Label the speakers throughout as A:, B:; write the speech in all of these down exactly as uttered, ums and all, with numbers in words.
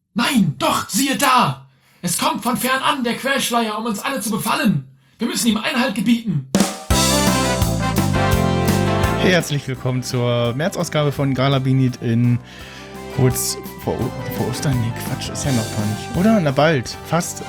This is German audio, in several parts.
A: Nein, doch, siehe da! Es kommt von fernab der Quellschleier, um uns alle zu befallen. Wir müssen ihm Einhalt gebieten.
B: Herzlich willkommen zur März-Ausgabe von Galabinit in kurz vor, vor Ostern. Nee, Quatsch, ist ja noch gar nicht. Oder? Na bald. Fast.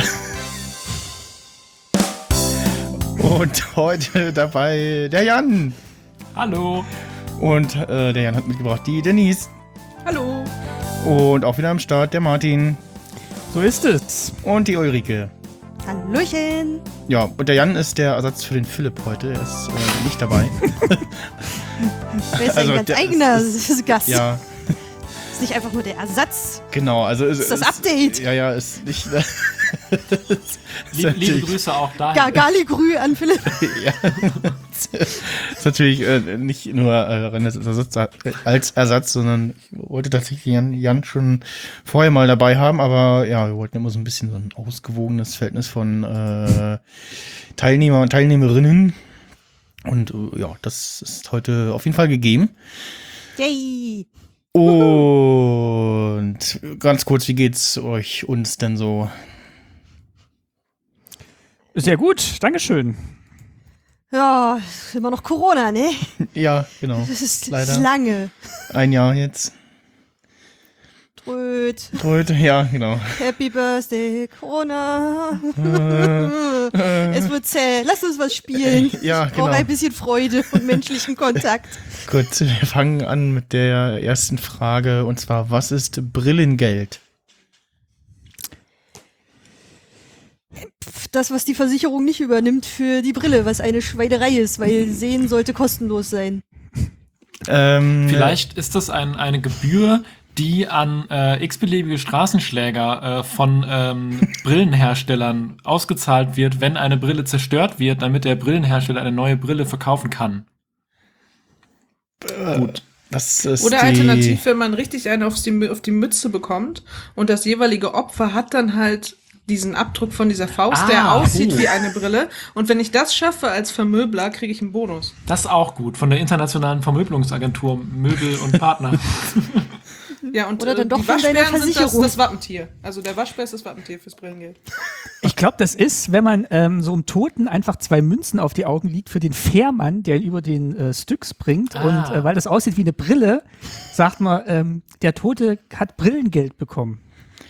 B: Und heute dabei der Jan.
A: Hallo.
B: Und äh, der Jan hat mitgebracht die Denise.
C: Hallo.
B: Und auch wieder am Start der Martin.
D: So ist es.
B: Und die Ulrike.
C: Hallöchen.
B: Ja, und der Jan ist der Ersatz für den Philipp heute. Er ist äh, nicht dabei.
C: Wer ist
B: Also,
C: ein ganz
B: der
C: eigener
B: ist-
C: Gast?
B: Ja,
C: Ist nicht einfach nur der Ersatz.
B: genau. Also ist,
C: Das ist das Update.
B: Ja, ja, ist nicht. ist
A: Liebe, liebe
B: natürlich-
A: Grüße auch dahin.
C: Ga Galigrü an Philipp.
B: Ja. ist natürlich äh, nicht nur äh, René als Ersatz, als Ersatz, sondern ich wollte tatsächlich Jan, Jan schon vorher mal dabei haben, aber ja, wir wollten immer so ein bisschen so ein ausgewogenes Verhältnis von äh, Teilnehmer und Teilnehmerinnen. Und äh, ja, das ist heute auf jeden Fall gegeben.
C: Yay.
B: Und ganz kurz, wie geht's euch uns denn so?
D: Sehr gut, Dankeschön.
C: Ja, immer noch Corona, ne?
B: Ja, genau.
C: Das ist
B: Leider.
C: lange.
B: Ein Jahr jetzt.
C: Tröd.
B: Heute, ja, genau.
C: Happy Birthday, Corona.
B: Äh,
C: Es wird zäh. Lass uns was spielen.
B: Ja,
C: Ich brauche
B: genau.
C: ein bisschen Freude und menschlichen Kontakt.
B: Gut, wir fangen an mit der ersten Frage, und zwar, was ist Brillengeld?
C: Das, was die Versicherung nicht übernimmt für die Brille, was eine Schweinerei ist, weil Sehen sollte kostenlos sein.
B: Ähm,
A: Vielleicht ist das ein, eine Gebühr, die an äh, x-beliebige Straßenschläger äh, von ähm, Brillenherstellern ausgezahlt wird, wenn eine Brille zerstört wird, damit der Brillenhersteller eine neue Brille verkaufen kann.
B: Gut. Das ist
E: Oder
B: die,
E: alternativ, wenn man richtig einen auf die, auf die Mütze bekommt und das jeweilige Opfer hat dann halt diesen Abdruck von dieser Faust,
A: Ah,
E: der aussieht
A: uh.
E: wie eine Brille. Und wenn ich das schaffe als Vermöbler, kriege ich einen Bonus.
A: Das ist auch gut, von der internationalen Vermöbelungsagentur Möbel und Partner.
E: Ja, und
C: Oder dann
E: äh,
C: doch
E: die
C: von deiner
E: Waschbären sind das,
C: Versicherung.
E: das Wappentier. Also der Waschbär ist das Wappentier fürs Brillengeld.
D: Ich glaube, das ist, wenn man ähm, so einem Toten einfach zwei Münzen auf die Augen liegt für den Fährmann, der ihn über den äh, Styx bringt.
A: Ah.
D: Und äh, weil das aussieht wie eine Brille, sagt man, ähm, der Tote hat Brillengeld bekommen.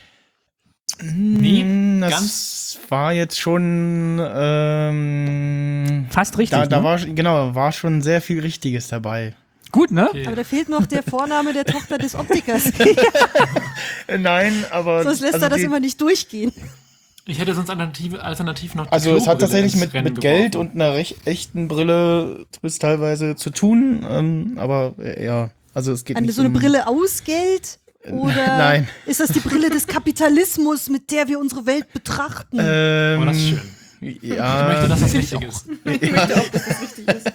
A: Nee,
B: Hm, das
A: ganz-
B: war jetzt schon ähm,
D: Fast richtig.
B: da, da
D: ne?
B: war genau, war schon sehr viel Richtiges dabei.
D: Gut, ne?
A: Okay.
C: Aber da fehlt noch der Vorname der Tochter des Optikers.
B: Äh, Nein, aber
C: Sonst lässt
B: also
C: er das
B: die,
C: immer nicht durchgehen.
A: Ich hätte sonst alternativ, alternativ noch die
B: Also es hat
A: Klobrille
B: tatsächlich
A: ins
B: mit,
A: Rennen
B: mit Geld
A: geworfen.
B: und einer recht, echten Brille bis teilweise zu tun, ähm, aber äh, ja, also es geht
C: Eine,
B: nicht
C: so eine
B: um,
C: Brille aus Geld? Oder
B: Nein.
C: ist das die Brille des Kapitalismus, mit der wir unsere Welt betrachten?
B: Ähm,
A: Oh, das ist schön.
B: Ja,
A: Ich möchte, dass das
B: ja.
A: richtig ist.
E: Ich möchte auch, dass das richtig ist.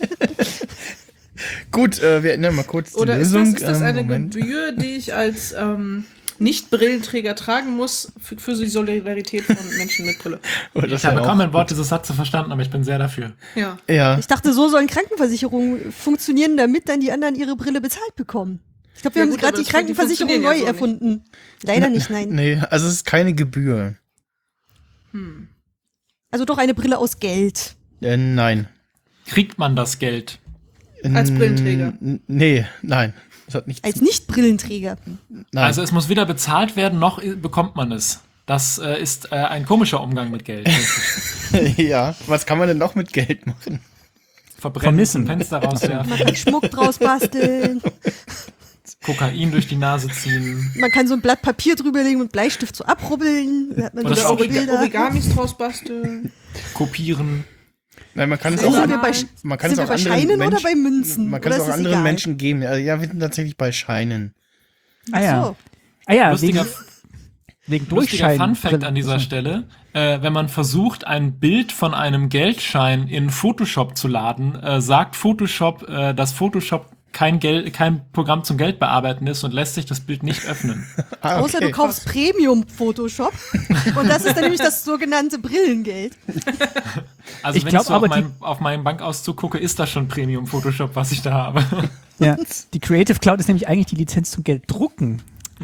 B: Gut, äh, wir ändern mal kurz die
E: Oder ist
B: Lösung.
E: das, ist das
B: Ähm,
E: eine
B: Moment.
E: Gebühr, die ich als ähm, Nicht-Brillenträger tragen muss für, für die Solidarität von Menschen mit Brille?
B: Oder das
A: Ich habe
B: wär
A: kaum
B: auch
A: ein Wort
B: gut.
A: dieses Satzes verstanden, aber ich bin sehr dafür.
E: Ja.
B: Ja,
C: Ich dachte, so sollen Krankenversicherungen funktionieren, damit dann die anderen ihre Brille bezahlt bekommen. Ich glaube, wir
E: Ja
C: haben
E: gut,
C: gerade
E: aber
C: die
E: das- die
C: Krankenversicherung
E: funktionieren
C: neu
E: ja so
C: erfunden. Leider nicht, nein.
B: nee, also es ist keine Gebühr.
E: Hm.
C: Also doch eine Brille aus Geld.
B: Äh, nein.
A: Kriegt man das Geld?
E: Als Brillenträger.
B: N- Nee, nein. Das hat nichts.
C: Als Nicht-Brillenträger.
B: Nein.
A: Also es muss weder bezahlt werden, noch i- bekommt man es. Das äh, ist äh, ein komischer Umgang mit Geld.
B: ja, was kann man denn noch mit Geld machen?
A: Verbrennen,
D: Vermissen.
A: zum Fenster rauswerfen,
C: Man kann Schmuck draus basteln.
A: Kokain durch die Nase ziehen.
C: Man kann so ein Blatt Papier drüberlegen und Bleistift so abrubbeln. Da hat man
A: Oder
C: so
E: Oder
A: auch
E: Origa
C: Bilder.
E: Origamis draus basteln.
A: Kopieren.
B: Nein, man kann es
C: Sind
B: auch,
C: wir bei,
B: man kann
C: sind
B: es
C: wir
B: auch
C: bei
B: anderen
C: Scheinen
B: Menschen,
C: oder bei Münzen?
B: Man kann
C: Oder
B: es auch
C: ist es
B: anderen
C: egal?
B: Menschen geben. Ja, ja, wir sind tatsächlich bei Scheinen.
D: Ah ja.
C: So.
D: Ah ja,
A: Lustiger,
D: wegen, wegen
A: lustiger
D: Durchscheinen.
A: Fun-Fact an dieser Stelle. Äh, wenn man versucht, ein Bild von einem Geldschein in Photoshop zu laden, äh, sagt Photoshop, äh, dass Photoshop kein Geld, kein Programm zum Geldbearbeiten ist und lässt sich das Bild nicht öffnen.
B: Ah,
C: Außer du kaufst Premium-Photoshop. Und das ist dann nämlich das sogenannte Brillengeld.
A: Also
D: Ich
A: wenn
D: glaub
A: ich so auf,
D: aber, die-
A: mein, auf meinen Bankauszug gucke, ist das schon Premium Photoshop, was ich da habe.
D: Ja. Die Creative Cloud ist nämlich eigentlich die Lizenz zum Gelddrucken.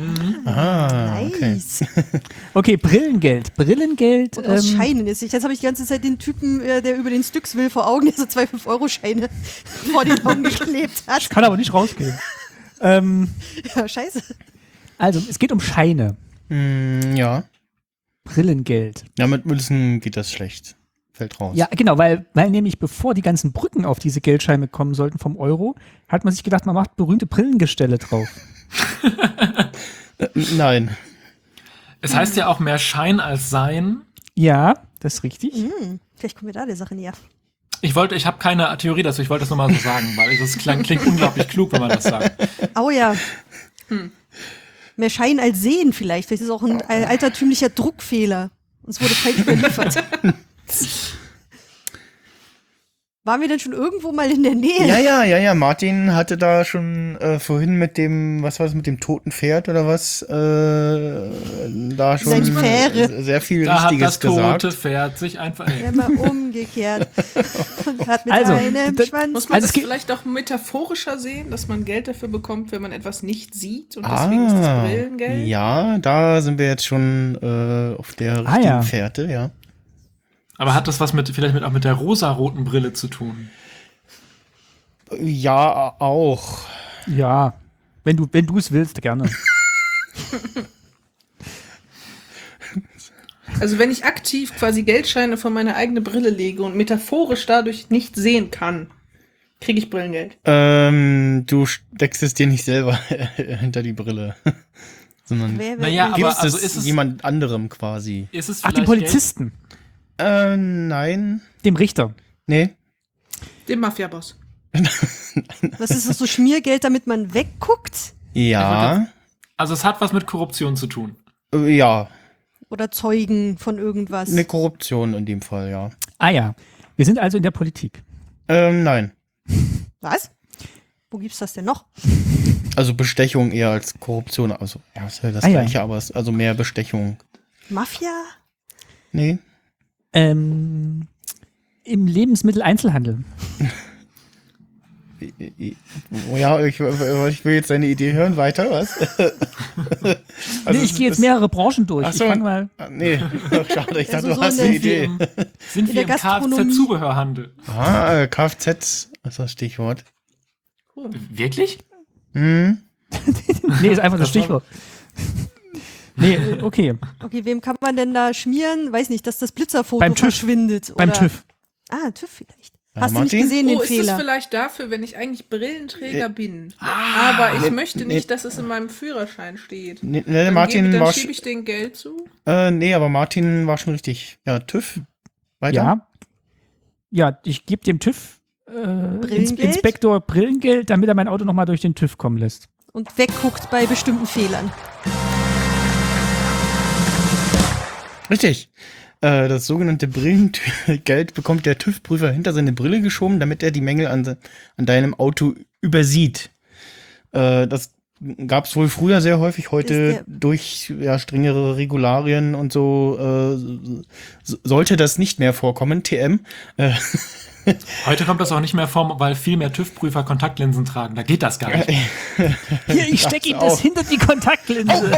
B: Ah, okay.
C: Nice.
D: Okay, Brillengeld. Brillengeld.
C: Und aus
D: ähm,
C: Scheinen ist. Jetzt habe ich die ganze Zeit den Typen, äh, der über den Styx will, vor Augen, der so zwei fünf Euro Scheine vor den Augen geklebt hat.
D: kann aber nicht rausgehen. ähm,
C: Ja, scheiße.
D: also, es geht um Scheine.
B: Mm, ja.
D: Brillengeld.
B: Ja, mit Münzen geht das schlecht. Fällt raus.
D: Ja, genau, weil, weil nämlich bevor die ganzen Brücken auf diese Geldscheine kommen sollten vom Euro, hat man sich gedacht, man macht berühmte Brillengestelle drauf.
B: Äh, nein.
A: Es heißt ja auch mehr Schein als Sein.
D: Ja, das ist richtig.
C: Hm, vielleicht kommen wir da der Sache näher.
A: Ich wollte, ich habe keine Theorie dazu, ich wollte das nur mal so sagen, weil das klingt, klingt unglaublich klug, wenn man das sagt.
C: Oh ja. Hm. Mehr Schein als Sehen vielleicht. Vielleicht ist es auch ein äh, altertümlicher Druckfehler. Uns wurde falsch überliefert. Waren wir denn schon irgendwo mal in der Nähe?
B: Ja, ja, ja, ja. Martin hatte da schon äh, vorhin mit dem, was war das, mit dem toten Pferd oder was, äh, da schon
C: Seine Fähre.
B: sehr viel
A: Da hat
B: Richtiges
A: das tote
B: gesagt.
A: Pferd sich einfach.
C: Ja, mal umgekehrt. Und hat mit
D: Also,
C: einem
D: das-
C: Schwanz.
E: Muss man
D: Also es
E: das
D: geht-
E: vielleicht auch metaphorischer sehen, dass man Geld dafür bekommt, wenn man etwas nicht sieht und deswegen ist das
B: Ah,
E: Brillengeld?
B: ja, da sind wir jetzt schon äh, auf der
D: Ah,
B: richtigen
D: ja.
B: Fährte, ja.
A: Aber hat das was mit, vielleicht mit, auch mit der rosaroten Brille zu tun?
B: Ja, auch.
D: Ja, wenn du wenn du es willst, gerne.
E: Also wenn ich aktiv quasi Geldscheine vor meine eigene Brille lege und metaphorisch dadurch nicht sehen kann, kriege ich Brillengeld.
B: Ähm, du steckst es dir nicht selber hinter die Brille, sondern
C: Wer, wer,
A: Naja,
C: wer-
A: aber
B: gibst
A: also
B: es
A: ist es-
B: jemand anderem quasi.
A: Ist es
D: Ach,
A: vielleicht
D: dem Polizisten,
B: Äh, nein.
D: dem Richter.
B: Nee.
E: Dem Mafia-Boss.
C: was ist das, so Schmiergeld, damit man wegguckt?
B: Ja.
A: Geld? Also es hat was mit Korruption zu tun.
B: Äh, ja.
C: Oder Zeugen von irgendwas?
B: Eine Korruption in dem Fall, ja.
D: Ah ja, wir sind also in der Politik.
B: Ähm, nein.
C: Was? Wo gibt's das denn noch?
B: Also Bestechung eher als Korruption. Also, ja, ist ja das
D: Ah, ja.
B: gleiche, aber es, also mehr Bestechung.
C: Mafia?
B: Nee.
D: Ähm, im Lebensmitteleinzelhandel.
B: Oh ja, ich, ich will jetzt deine Idee hören. Weiter, was?
D: Nee,
B: Also
D: ich gehe jetzt
B: das-
D: mehrere Branchen durch.
B: Ach so.
D: Ich fange mal.
B: Ah, nee, schade, ich
C: Also
B: dachte, du
C: so
B: hast
C: eine-
B: eine Idee.
A: Im, sind
C: In
A: wir
C: der
A: im
C: Gastronomie.
A: Kfz-Zubehörhandel?
B: Ah, äh, Kfz ist das Stichwort.
A: Wirklich?
B: Hm?
D: Nee, ist einfach das
A: Das war-
D: Stichwort. Nee, äh, okay.
C: Okay, wem kann man denn da schmieren? Weiß nicht, dass das Blitzerfoto
D: Beim TÜV.
C: verschwindet.
D: Beim
C: oder?
D: TÜV.
C: Ah, TÜV vielleicht.
B: Ja,
C: Hast du nicht
B: Martin?
C: gesehen, den
E: Oh, ist das
C: Fehler?
E: vielleicht dafür, wenn ich eigentlich Brillenträger bin,
A: Ah.
E: aber ich
B: Nee,
E: möchte
B: nee.
E: nicht, dass es in meinem Führerschein steht.
B: Nee, nee,
E: Dann,
B: Martin
E: gebe, dann
B: war.
E: schiebe ich den Geld zu.
B: Äh, nee, aber Martin war schon richtig. Ja, TÜV. Weiter?
D: Ja. Ja, ich gebe dem TÜV äh, Ins
C: Brillengeld?
D: Inspektor Brillengeld, damit er mein Auto nochmal durch den TÜV kommen lässt.
C: Und wegguckt bei bestimmten Fehlern.
B: Richtig. Äh, das sogenannte Brillengeld bekommt der TÜV-Prüfer hinter seine Brille geschoben, damit er die Mängel an, an deinem Auto übersieht. Äh, das gab es wohl früher sehr häufig,
C: Ist
B: heute
C: der-
B: durch ja, strengere Regularien und so äh, so- sollte das nicht mehr vorkommen. T M. Äh,
A: Heute kommt das auch nicht mehr vor, weil viel mehr TÜV-Prüfer Kontaktlinsen tragen. Da geht das gar nicht.
D: Hier, ich stecke ihm das
B: auf.
D: hinter die Kontaktlinse.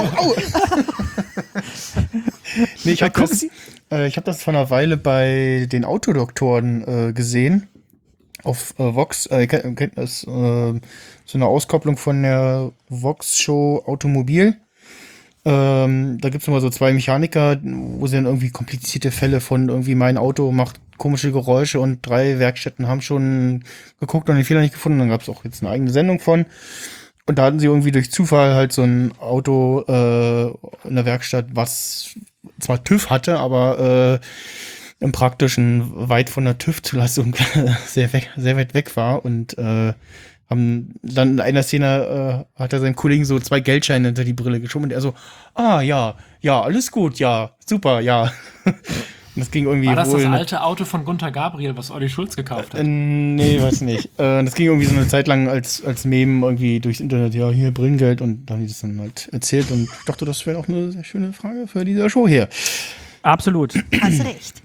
B: nee, ich
D: Ja,
B: habe
D: gucken
B: das,
D: Sie.
B: äh, ich hab das vor einer Weile bei den Autodoktoren äh, gesehen. Auf äh, Vox, äh, ihr kennt, ihr kennt das, äh, so eine Auskopplung von der Vox-Show Automobil. Ähm, da gibt's immer so zwei Mechaniker, wo sie dann irgendwie komplizierte Fälle von irgendwie mein Auto macht komische Geräusche und drei Werkstätten haben schon geguckt und den Fehler nicht gefunden. Dann gab's auch jetzt eine eigene Sendung von. Und da hatten sie irgendwie durch Zufall halt so ein Auto äh, in der Werkstatt, was zwar TÜV hatte, aber äh, im Praktischen weit von der TÜV-Zulassung sehr, weg, sehr weit weg war. Und äh, haben dann in einer Szene äh, hat er seinem Kollegen so zwei Geldscheine hinter die Brille geschoben und er so, ah ja, ja, alles gut, ja, super, ja. Und das ging irgendwie
A: War das
B: wohl
A: das
B: eine-
A: alte Auto von Gunther Gabriel, was Olli Schulz gekauft
B: äh,
A: hat?
B: nee, weiß nicht. äh, das ging irgendwie so eine Zeit lang als, als Meme irgendwie durchs Internet, ja, hier Brillengeld und dann haben die das dann halt erzählt und ich dachte, das wäre auch eine sehr schöne Frage für diese Show hier.
D: Absolut.
C: Hast recht.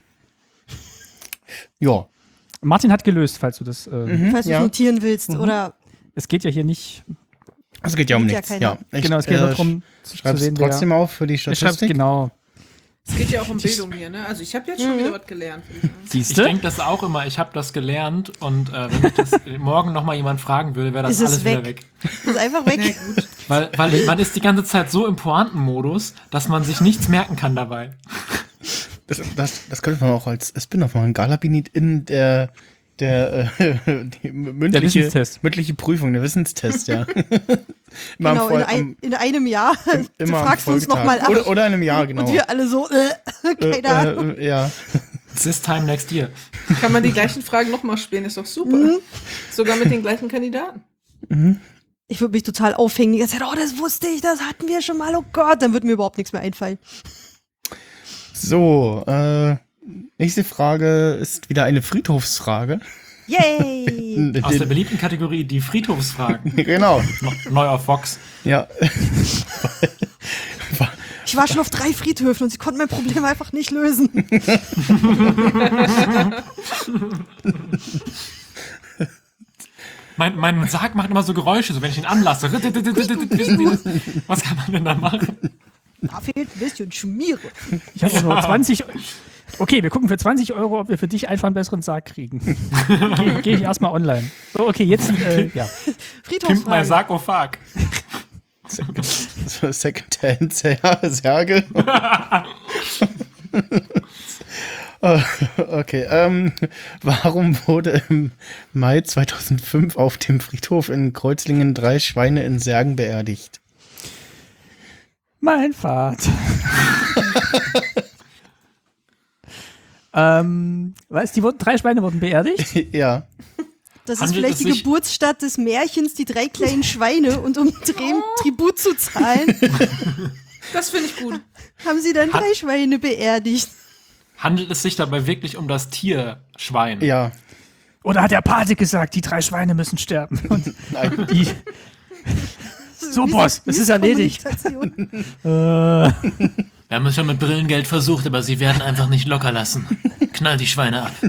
B: Ja.
D: Martin hat gelöst, falls du das. Äh,
B: Mhm,
C: Falls du
B: ja.
C: notieren willst. Oder
D: Es geht ja hier nicht.
B: Es geht ja um
C: Sieht ja
B: nichts.
C: keiner.
B: Ja, ich,
D: Genau, es geht
B: äh,
D: nur darum, zu
B: Schreib's
D: sehen,
B: trotzdem
D: wer,
B: auf für die
D: wer schreibt,
B: Statistik.
D: genau.
E: Es geht ja auch um Bildung hier, ne? Also ich habe jetzt schon
C: Mhm.
E: wieder was gelernt. würde ich sagen.
D: Siehst
A: Ich
D: du?
A: denke das auch immer, ich habe das gelernt und äh, wenn ich das morgen nochmal jemand fragen würde, wäre das
C: Ist es
A: alles wieder
C: weg?
A: weg.
C: Das ist einfach weg.
E: Na gut.
A: Weil, weil man ist die ganze Zeit so im Pointenmodus, dass man sich nichts merken kann dabei.
B: Das, das, das könnte man auch als Spin-off machen. Galabinit in der, der, äh, die mündliche,
D: Wissenstest.
B: mündliche Prüfung, der Wissenstest, ja. Immer
C: Genau,
B: am Voll-
C: in, ein,
B: am-
C: in einem Jahr. Du
B: immer am
C: fragst uns
B: Folgetag.
C: nochmal ab.
B: Oder, oder in einem Jahr, genau.
C: Und wir alle so, äh, keine
B: äh,
C: Ahnung.
B: äh, ja.
A: This time next year.
E: Kann man die gleichen Fragen nochmal spielen, ist doch super.
C: Mhm.
E: Sogar mit den gleichen Kandidaten.
C: Ich würde mich total aufhängen. Die ganze Zeit, oh, das wusste ich, das hatten wir schon mal. Oh Gott, dann würde mir überhaupt nichts mehr einfallen.
B: So, äh, nächste Frage ist wieder eine Friedhofsfrage.
C: Yay!
A: Aus der beliebten Kategorie die Friedhofsfragen.
B: Genau,
A: No- Neu auf Fox.
B: ja.
C: Ich war schon auf drei Friedhöfen und sie konnten mein Problem einfach nicht lösen.
A: Mein, mein Sarg macht immer so Geräusche, so wenn ich ihn anlasse. Wissen Sie das? Was kann man denn da machen?
C: Da fehlt ein bisschen Schmiere.
D: Ich habe nur zwanzig. Okay, wir gucken für zwanzig Euro, ob wir für dich einfach einen besseren Sarg kriegen. Gehe geh ich erstmal online. So, okay, jetzt, äh, ja.
A: Pimpt mein
C: Friedhofsfrage.
A: Sarkophag.
B: So Secondhand Särge. Oh, okay, ähm, warum wurde im Mai zweitausendfünf auf dem Friedhof in Kreuzlingen drei Schweine in Särgen beerdigt?
D: Mein Vater. ähm, was? Die wurden, drei Schweine wurden beerdigt?
B: Ja,
C: Das ist
A: Handelt
C: vielleicht
A: es
C: die
A: sich-
C: Geburtsstadt des Märchens, die drei kleinen Schweine. Und um Tri- Tribut zu zahlen,
E: Das finde ich gut.
C: haben sie dann
A: Hat-
C: drei Schweine beerdigt.
A: Handelt es sich dabei wirklich um das Tier Schwein?
B: ja.
D: Oder hat der Pate gesagt, die drei Schweine müssen sterben? Und
B: Nein.
D: die, so, Boss, das ist erledigt.
C: Misskommunikation.
D: Äh,
A: Wir haben es schon mit Brillengeld versucht, aber sie werden einfach nicht locker lassen. Knall die Schweine ab.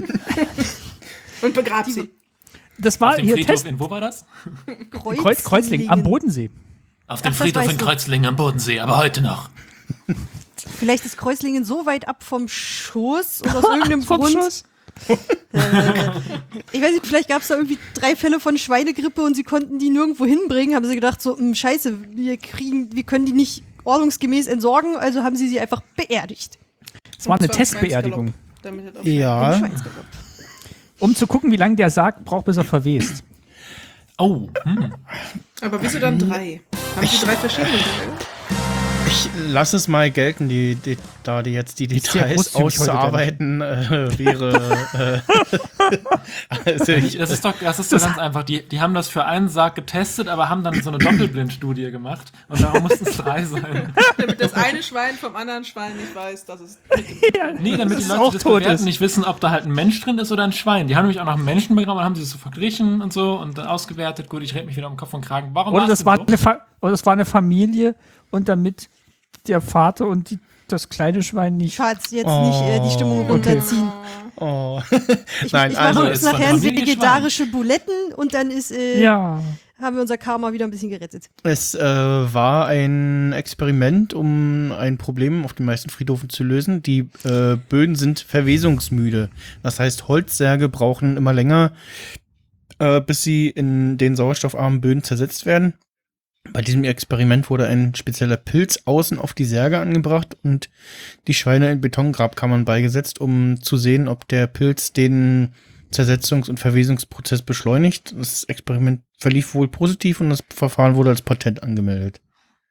E: Und begrabt sie.
D: das war
A: Auf dem
D: hier
A: Friedhof
D: Test.
A: in, wo war das?
D: Kreuz, Kreuzlingen am Bodensee.
A: Auf dem
C: Ach, das
A: Friedhof
C: weißt
A: in
C: du.
A: Kreuzlingen am Bodensee, aber heute noch.
C: Vielleicht ist Kreuzlingen so weit ab vom Schuss und aus irgendeinem
D: Vom
C: Grund.
D: Schuss.
C: Äh, ich weiß nicht, vielleicht gab es da irgendwie drei Fälle von Schweinegrippe und sie konnten die nirgendwo hinbringen. Haben sie gedacht, so, "Hm, scheiße, wir kriegen, wir können die nicht ordnungsgemäß entsorgen, also haben sie sie einfach beerdigt.
D: Es war eine
E: Und zwar
D: Testbeerdigung.
E: Damit das auch-
C: Im
B: Ja,
C: Schweinsgalopp.
D: Um zu gucken, wie lange der Sarg braucht, bis er verwest.
A: Oh, hm.
E: Aber wieso dann drei? Haben sie drei verschiedene Modelle?
B: ich lasse es mal gelten, die, die, da die jetzt die
D: sehr
B: Details
D: großzügig heute,
B: auszuarbeiten äh, wäre. Äh, also ich,
A: Das ist doch, das ist doch ganz einfach. Die, die haben das für einen Sarg getestet, aber haben dann so eine Doppelblindstudie gemacht. Und darum mussten es drei sein.
E: Damit das eine Schwein vom anderen Schwein nicht weiß, dass es.
A: Nee, damit die
D: es
A: Leute
D: auch
A: das
D: tot
A: bewerten,
D: ist.
A: nicht wissen, ob da halt ein Mensch drin ist oder ein Schwein. Die haben nämlich auch noch einen Menschen begraben und haben sie so verglichen und so und dann ausgewertet. Gut, ich rede mich wieder um Kopf und Kragen. Warum
D: Oder
A: war's
D: das,
A: denn
D: war
A: so?
D: eine Fa oder das war eine Familie und damit der Vater und die, das kleine Schwein nicht.
C: Schatz, jetzt nicht äh, die Stimmung
B: Oh,
C: runterziehen.
B: oh.
C: Ich,
B: Nein,
C: ich
B: also
C: mache
A: es
C: uns
A: war
C: nachher ein
A: Familie
C: vegetarische Buletten und dann ist, äh,
D: Ja.
C: haben wir unser Karma wieder ein bisschen gerettet.
B: Es äh, war ein Experiment, um ein Problem auf den meisten Friedhöfen zu lösen. Die äh, Böden sind verwesungsmüde. Das heißt, Holzsärge brauchen immer länger, äh, bis sie in den sauerstoffarmen Böden zersetzt werden. Bei diesem Experiment wurde ein spezieller Pilz außen auf die Särge angebracht und die Schweine in Betongrabkammern beigesetzt, um zu sehen, ob der Pilz den Zersetzungs- und Verwesungsprozess beschleunigt. Das Experiment verlief wohl positiv und das Verfahren wurde als Patent angemeldet.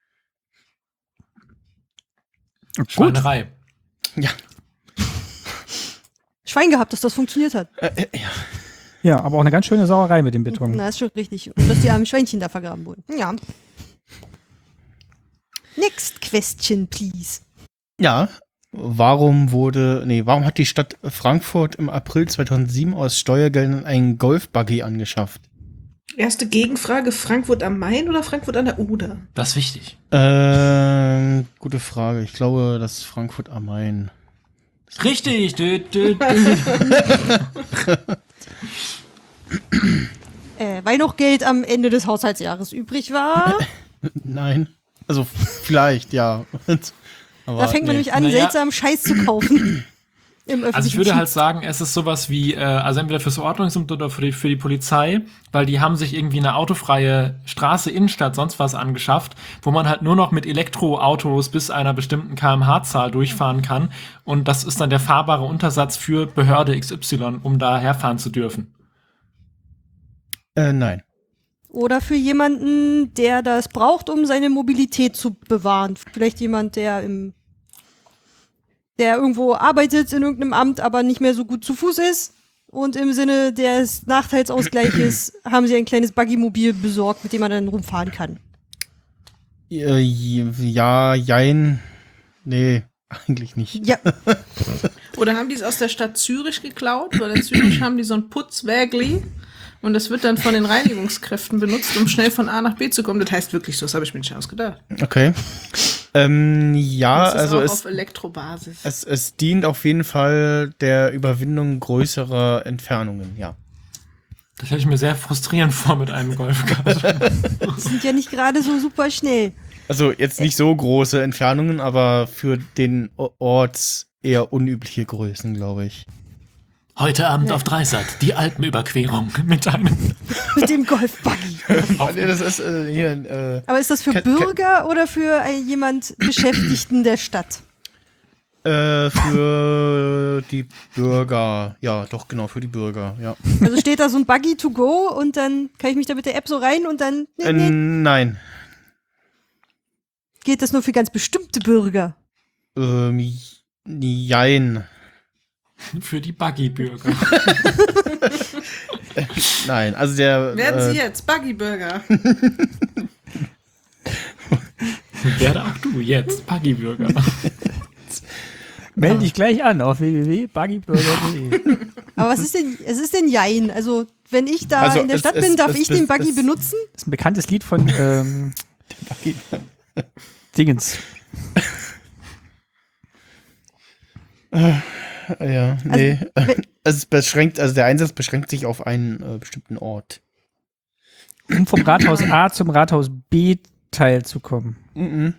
D: Gut.
A: Schweinerei.
B: Ja.
C: Schwein gehabt, dass das funktioniert hat.
B: Äh, äh, ja.
D: Ja, aber auch eine ganz schöne Sauerei mit dem Beton.
C: Na, ist schon richtig. Und dass die armen Schweinchen da vergraben wurden. Ja. Next question, please.
B: Ja, warum wurde, nee, warum hat die Stadt Frankfurt im April zweitausendsieben aus Steuergeldern einen Golfbuggy angeschafft?
E: Erste Gegenfrage: Frankfurt am Main oder Frankfurt an der Oder?
A: Das ist wichtig.
B: Ähm, gute Frage. Ich glaube, das ist Frankfurt am Main.
A: Richtig. Dö, dö, dö.
C: Äh, Naja, weil noch Geld am Ende des Haushaltsjahres übrig war.
B: Nein. Also vielleicht, ja. Aber
C: Da fängt man
B: nee.
C: nämlich an,
A: Naja.
C: seltsamen Scheiß zu kaufen. Im öffentlichen
A: Also ich würde
C: Dienst.
A: halt sagen, es ist sowas wie, äh, also entweder fürs Ordnungsamt oder für die, für die Polizei, weil die haben sich irgendwie eine autofreie Straße, Innenstadt, sonst was angeschafft, wo man halt nur noch mit Elektroautos bis einer bestimmten Kilometer pro Stunde Zahl durchfahren kann. Und das ist dann der fahrbare Untersatz für Behörde X Y, um da herfahren zu dürfen.
B: Äh, nein.
C: Oder für jemanden, der das braucht, um seine Mobilität zu bewahren. Vielleicht jemand, der im der irgendwo arbeitet in irgendeinem Amt, aber nicht mehr so gut zu Fuß ist. Und im Sinne des Nachteilsausgleiches haben sie ein kleines Buggy-Mobil besorgt, mit dem man dann rumfahren kann.
B: Äh, ja, jein. Nee, eigentlich nicht.
C: Ja,
E: Oder haben die es aus der Stadt Zürich geklaut? Weil in Zürich haben die so ein Putzwägli und das wird dann von den Reinigungskräften benutzt, um schnell von A nach B zu kommen. Das heißt wirklich so, das habe ich mir nicht ausgedacht.
B: Okay. Ähm, ja,
E: Das ist
B: also
E: auch
B: es,
E: auf Elektrobasis.
B: es, es dient auf jeden Fall der Überwindung größerer Entfernungen, ja.
A: Das stelle ich mir sehr frustrierend vor mit einem Golfkart.
C: die sind ja nicht gerade so super schnell.
B: Also jetzt nicht so große Entfernungen, aber für den O- Ort eher unübliche Größen, glaube ich.
A: Heute Abend auf Dreisat, die Alpenüberquerung mit einem.
C: Mit dem Golf-Buggy.
B: Nee, das ist äh, hier, äh,
C: Aber ist das für
B: Ke-
C: Bürger oder für äh, jemand Beschäftigten der Stadt?
B: äh, für die Bürger. Ja, doch, genau, für die Bürger, ja.
C: Also steht da so ein Buggy to go und dann kann ich mich da mit der App so rein und dann nee,
B: Äh,
C: nee,
B: nein.
C: geht das nur für ganz bestimmte Bürger.
B: Ähm, jein.
A: Für die Buggy-Bürger.
B: Nein, also der.
E: Werden
B: äh,
E: Sie jetzt Buggy-Burger?
A: Werde auch du jetzt Buggy-Bürger.
D: Melde dich gleich an auf w w w punkt buggyburger punkt de.
C: Aber was ist denn, es ist denn Jein? Also, wenn ich da
B: Also
C: in der
B: es-
C: Stadt
B: es-
C: bin, darf
B: es-
C: ich den
B: es-
C: Buggy
B: es-
C: benutzen?
D: Das ist ein bekanntes Lied von ähm, Dingens.
B: Ja, nee.
C: wenn-
B: Also, es beschränkt, also der Einsatz beschränkt sich auf einen äh, bestimmten Ort.
D: Um vom Rathaus A zum Rathaus B teilzukommen.
B: Mhm.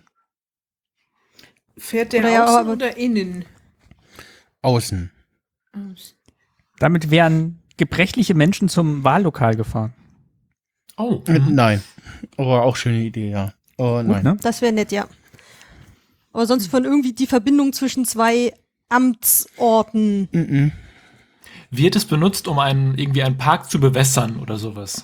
E: Fährt der
C: Oder ja,
E: außen
C: aber-
E: oder innen?
B: Außen.
D: Damit wären gebrechliche Menschen zum Wahllokal gefahren.
A: Oh.
B: Äh,
A: mhm.
B: Nein. Aber auch schöne Idee, ja. Oh,
D: Gut,
B: nein.
D: ne?
C: Das wäre nett, ja. Aber sonst von irgendwie die Verbindung zwischen zwei Amtsorten.
B: Mhm.
A: Wird es benutzt, um einen, irgendwie einen Park zu bewässern oder sowas?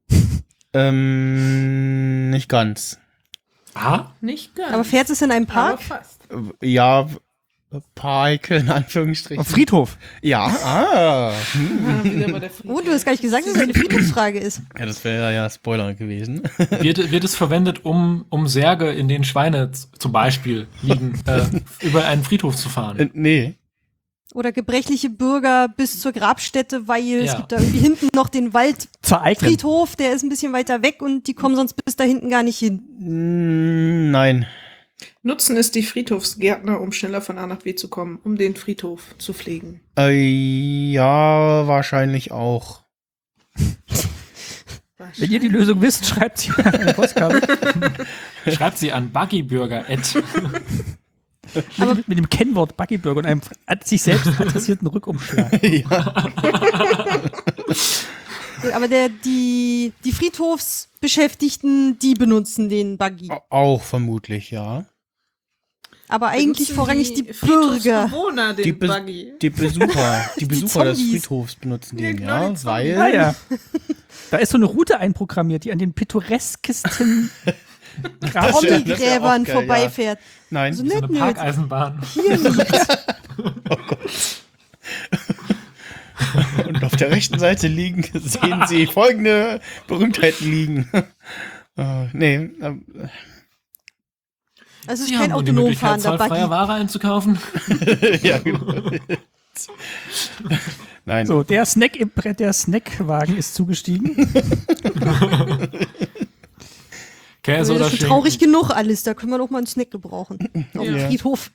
B: Ähm, nicht ganz.
A: Ah?
E: Nicht ganz.
C: Aber fährt es in einem
E: Aber
C: Park?
E: fast.
B: Äh, Ja, Park in Anführungsstrichen.
D: Auf Friedhof.
B: Ja, ah.
E: Ah, wieder bei der
C: Oh, du hast gar nicht gesagt, dass es eine Friedhofsfrage ist.
B: Ja, das wäre ja Spoiler gewesen.
A: Wird, wird es verwendet, um, um Särge, in denen Schweine z- zum Beispiel liegen, äh, über einen Friedhof zu fahren?
B: Äh, nee.
C: Oder gebrechliche Bürger bis zur Grabstätte, weil es
A: Ja.
C: gibt da irgendwie hinten noch den
D: Vereignen.
C: Waldfriedhof, der ist ein bisschen weiter weg und die kommen sonst bis da hinten gar nicht hin.
B: Mm, Nein.
E: Nutzen es die Friedhofsgärtner, um schneller von A nach B zu kommen, um den Friedhof zu pflegen.
B: Äh, ja, wahrscheinlich auch.
D: Wenn ihr die Lösung wisst, schreibt sie mal eine Postkarte.
A: Schreibt sie an buggybürger at
C: Aber-
D: mit, mit dem Kennwort Buggyburger und einem an sich selbst adressierten Rückumschlag.
B: Ja.
C: Aber der, die, die Friedhofsbeschäftigten, die benutzen den Buggy.
B: Auch vermutlich, ja.
C: Aber eigentlich
E: Benutzen
C: vorrangig die Bürger.
E: Friedhofsbewohner den
B: Die, Be
E: Buggy.
B: die Besucher, die Besucher des
C: Zombies.
B: Friedhofs benutzen
E: Ja,
B: den,
E: genau,
B: ja,
E: die Zombies.
B: weil
D: Ah ja. Da ist so eine Route einprogrammiert, die an den pittoreskesten
B: Das ist ja- das ist ja auch
C: Gräbern
B: geil,
C: vorbeifährt.
B: nein,
C: So
A: so
C: nett,
A: eine
C: nett.
A: Parkeisenbahn.
C: Hier nicht.
B: und auf der rechten Seite liegen, sehen Sie folgende Berühmtheiten liegen. äh, nee, ähm,
C: Also es
A: Sie
C: ist kein
A: haben nun die Möglichkeit,
C: autonom fahrender
A: zollfreie
C: Buggy.
A: Ware einzukaufen.
B: ja, genau. Nein,
D: So, der Snack im Brett, der Snackwagen ist zugestiegen.
A: Käse
C: Also das
A: oder
C: ist schon
A: Schinken.
C: traurig genug alles. Da können wir doch mal einen Snack gebrauchen. Auf dem
B: Ja.
C: Friedhof.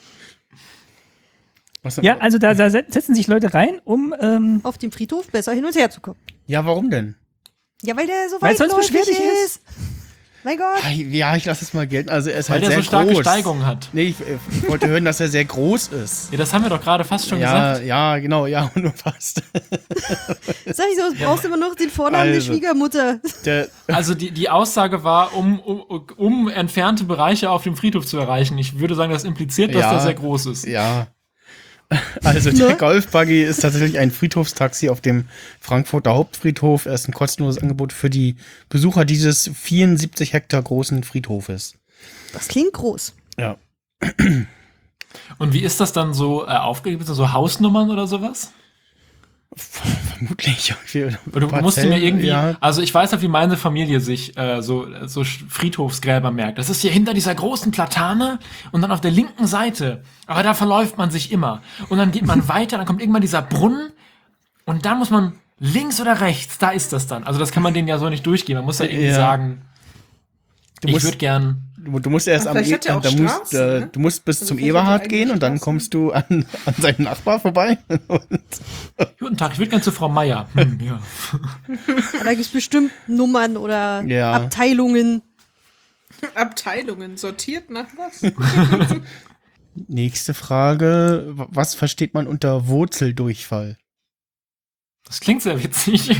B: was,
D: Ja, also da, da setzen sich Leute rein, um ähm,
C: Auf dem Friedhof besser hin und her zu kommen.
B: ja, warum denn?
C: Ja, weil der so
D: Weil es sonst
C: weitläufig
D: beschwerlich
C: ist.
D: ist.
C: Mein Gott.
B: Ja, ich lasse es mal gelten. Also er ist
A: Weil
B: halt
A: der
B: sehr
A: so starke
B: groß.
A: Steigungen hat.
B: Nee, ich, ich wollte hören, dass er sehr groß ist.
A: Ja, das haben wir doch gerade fast schon
B: Ja,
A: gesagt.
B: ja, genau, ja, nur fast.
C: Sag ich so, du brauchst immer noch den Vornamen der
B: Also.
C: Schwiegermutter.
B: Der,
A: Also die, die Aussage war, um, um, um entfernte Bereiche auf dem Friedhof zu erreichen. Ich würde sagen, das impliziert, dass
B: Ja.
A: der sehr groß ist.
B: ja. Also der
C: Ne?
B: Golfbuggy ist tatsächlich ein Friedhofstaxi auf dem Frankfurter Hauptfriedhof. Er ist ein kostenloses Angebot für die Besucher dieses vierundsiebzig Hektar großen Friedhofes.
C: Das klingt groß.
B: Ja.
A: Und wie ist das dann so äh, aufgegeben? So Hausnummern oder sowas?
B: Vermutlich. irgendwie
A: Oder du musst mir
B: Parzellen,
A: irgendwie,
B: Ja,
A: also ich weiß noch, wie meine Familie sich äh, so, so Friedhofsgräber merkt. Das ist hier hinter dieser großen Platane und dann auf der linken Seite. Aber da verläuft man sich immer. Und dann geht man weiter, dann kommt irgendwann dieser Brunnen und dann muss man links oder rechts, da ist das dann. Also das kann man denen ja so nicht durchgehen. Man muss ja irgendwie
B: Ja.
A: sagen,
B: Du
A: ich
B: musst-
A: würde gern.
B: du, du musst erst
E: Ach,
B: am
E: vielleicht
B: E-
E: hat er auch
B: da musst,
E: Straßen,
B: äh,
E: ne?
B: du musst bis
E: Also
B: zum
E: vielleicht hat er
B: Eberhard
E: eigene
B: gehen und dann
E: Straßen.
B: kommst du an, an seinem Nachbar vorbei. Und
A: Guten Tag, ich würde gern zu Frau Meier. Hm, ja.
C: Aber da gibt es bestimmt Nummern oder
B: Ja.
C: Abteilungen.
E: Abteilungen sortiert nach was?
B: nächste Frage. W- Was versteht man unter Wurzeldurchfall?
A: Das klingt sehr witzig.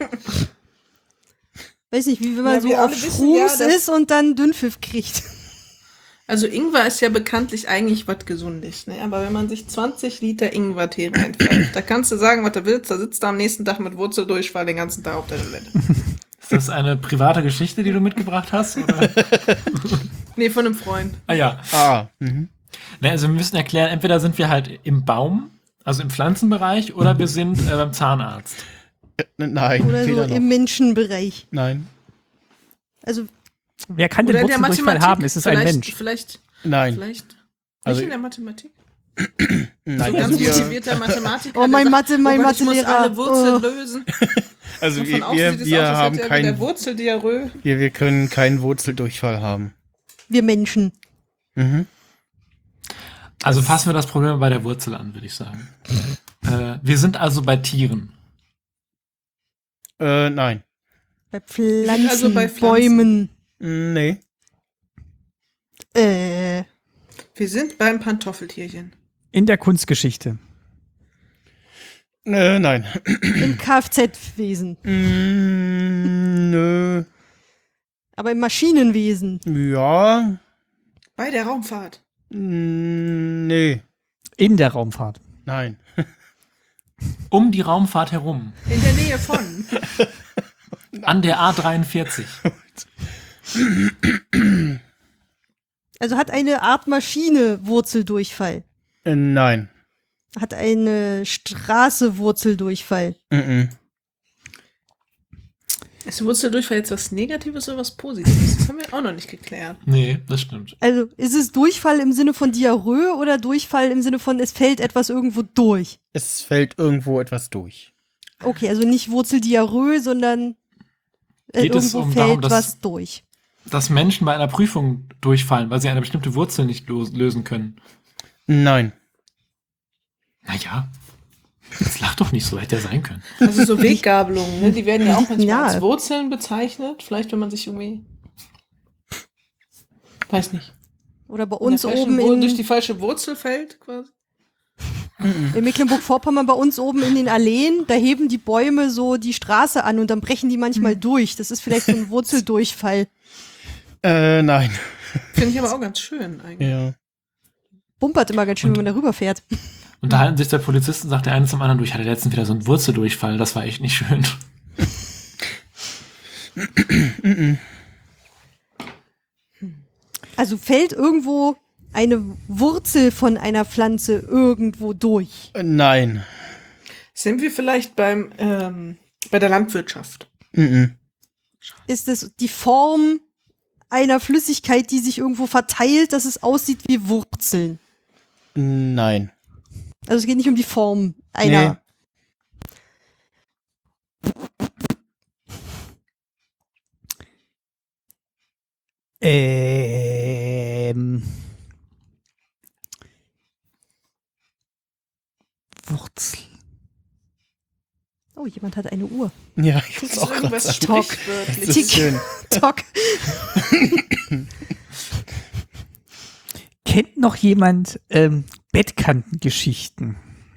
C: Weiß nicht, wie wenn man
E: Ja,
C: so
E: wir
C: auf
E: alle wissen ja,
C: Shrooms
E: dass-
C: ist und dann Dünnpfiff kriegt.
E: Also Ingwer ist ja bekanntlich eigentlich was Gesundes, ne? Aber wenn man sich zwanzig Liter Ingwertee reinfällt, da kannst du sagen, was du willst, da sitzt du am nächsten Tag mit Wurzeldurchfall den ganzen Tag auf der Toilette.
A: Ist das eine private Geschichte, die du mitgebracht hast? Oder?
E: Nee, von einem Freund.
A: Ah ja.
B: Ah, mhm.
A: Ne, also wir müssen erklären, entweder sind wir halt im Baum, also im Pflanzenbereich, oder wir sind äh, beim Zahnarzt.
B: Äh, Nein,
C: Oder so
B: weder noch.
C: im Menschenbereich.
B: Nein,
D: Wer
C: Also,
D: kann
E: Oder
D: den
E: in der
D: Wurzeldurchfall
E: Mathematik.
D: haben? Ist es ein
E: vielleicht,
D: Mensch?
E: Vielleicht,
B: nein,
E: vielleicht. Nicht
B: Also-
E: in der Mathematik?
B: nein.
E: So ganz
B: Also wir,
E: motivierter Mathematiker.
C: Oh, mein
E: der
C: Mathe- mein
E: oh Gott, ich muss
C: Mathelehrer.
E: alle Wurzeln
C: Oh.
E: lösen.
B: also
E: So
B: wir,
E: von außen
B: wir,
E: sieht es
B: wir
E: aus, als
B: haben
E: hätte er mit der
B: keinen,
E: Wurzeldiarrhoe.
B: wir, wir können keinen Wurzeldurchfall haben.
C: wir Menschen.
B: Mhm.
A: Also fassen wir das Problem bei der Wurzel an, würde ich sagen. äh, wir sind also bei Tieren.
B: Äh, nein.
C: Bei Pflanzen,
E: also bei Pflanzen.
C: Bäumen.
B: Nee.
C: Äh,
E: Wir sind beim Pantoffeltierchen.
D: In der Kunstgeschichte.
B: Äh, nein.
C: im Kfz-Wesen.
B: Mm, nö.
C: Aber im Maschinenwesen.
B: Ja.
E: Bei der Raumfahrt.
B: Mm, nee.
D: In der Raumfahrt.
B: Nein.
A: Um die Raumfahrt herum.
E: In der Nähe von.
A: An der A dreiundvierzig.
C: Also hat eine Art Maschine Wurzeldurchfall.
B: Äh, nein.
C: Hat eine Straße Wurzeldurchfall.
B: Mhm.
E: Ist Wurzeldurchfall jetzt was Negatives oder was Positives? Das haben wir auch noch nicht geklärt.
A: Nee, das stimmt.
C: Also ist es Durchfall im Sinne von Diarrhoe oder Durchfall im Sinne von es fällt etwas irgendwo durch?
B: Es fällt irgendwo etwas durch.
C: Okay, also nicht Wurzeldiarrhoe, sondern äh,
A: Geht es
C: irgendwo
A: um
C: fällt
A: darum, dass-
C: was durch.
A: Dass Menschen bei einer Prüfung durchfallen, weil sie eine bestimmte Wurzel nicht lo- lösen können.
B: Nein.
A: Naja. Jetzt lach doch nicht so, hätte ja sein können.
E: Also so Weggabelungen, ne? Die werden ja auch manchmal
C: Ja.
E: als Wurzeln bezeichnet. Vielleicht, wenn man sich irgendwie. Weiß nicht.
C: Oder bei
E: in
C: uns
E: der falschen
C: oben
E: Wur-
C: in,
E: durch die falsche Wurzel fällt, quasi.
C: in Mecklenburg-Vorpommern, bei uns oben in den Alleen, da heben die Bäume so die Straße an und dann brechen die manchmal durch. Das ist vielleicht so ein Wurzeldurchfall.
B: Äh, nein.
E: Finde ich aber auch ganz schön eigentlich.
B: Ja.
C: Bumpert immer ganz schön,
A: Und-
C: wenn man da rüberfährt.
A: Unterhalten sich der Polizist und sagt der eine zum anderen, du, ich hatte letztens wieder so einen Wurzeldurchfall, das war echt nicht schön.
C: Also fällt irgendwo eine Wurzel von einer Pflanze irgendwo durch.
B: Äh, nein.
E: Sind wir vielleicht beim ähm, bei der Landwirtschaft?
B: Mhm.
C: Ist es die Form einer Flüssigkeit, die sich irgendwo verteilt, dass es aussieht wie Wurzeln?
B: Nein.
C: Also es geht nicht um die Form einer.
D: Ähm. Wurzel.
C: Oh, jemand hat eine Uhr.
B: Ja, ich
E: Das
B: muss
E: ist
B: auch gerade
E: irgendwas
B: sagen.
C: Talk.
E: sprichwörtliches.
B: Das ist schön.
C: Tock.
D: Kennt noch jemand ähm, Bettkantengeschichten?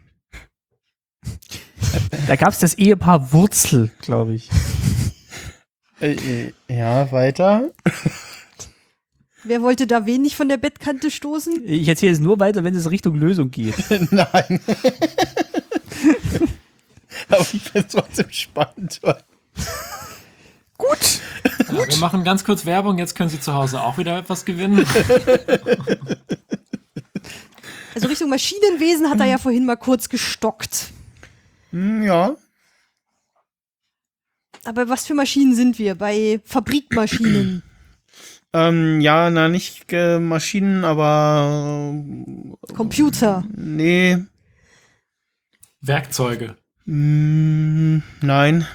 D: Da gab es das Ehepaar Wurzel, glaube ich.
B: Äh, äh, ja, weiter.
C: Wer wollte da wen nicht von der Bettkante stoßen?
D: Ich erzähle es nur weiter, wenn es Richtung Lösung geht.
B: Nein. Aber ich finde es trotzdem spannend.
D: Gut.
A: Ja, wir machen ganz kurz Werbung, jetzt können Sie zu Hause auch wieder etwas gewinnen.
C: Also Richtung Maschinenwesen hat er ja vorhin mal kurz gestockt.
B: Hm, ja.
C: Aber was für Maschinen sind wir? Bei Fabrikmaschinen.
B: Ähm, ja, na, nicht äh, Maschinen, aber
C: Computer.
B: nee.
A: Werkzeuge.
B: Mm, nein.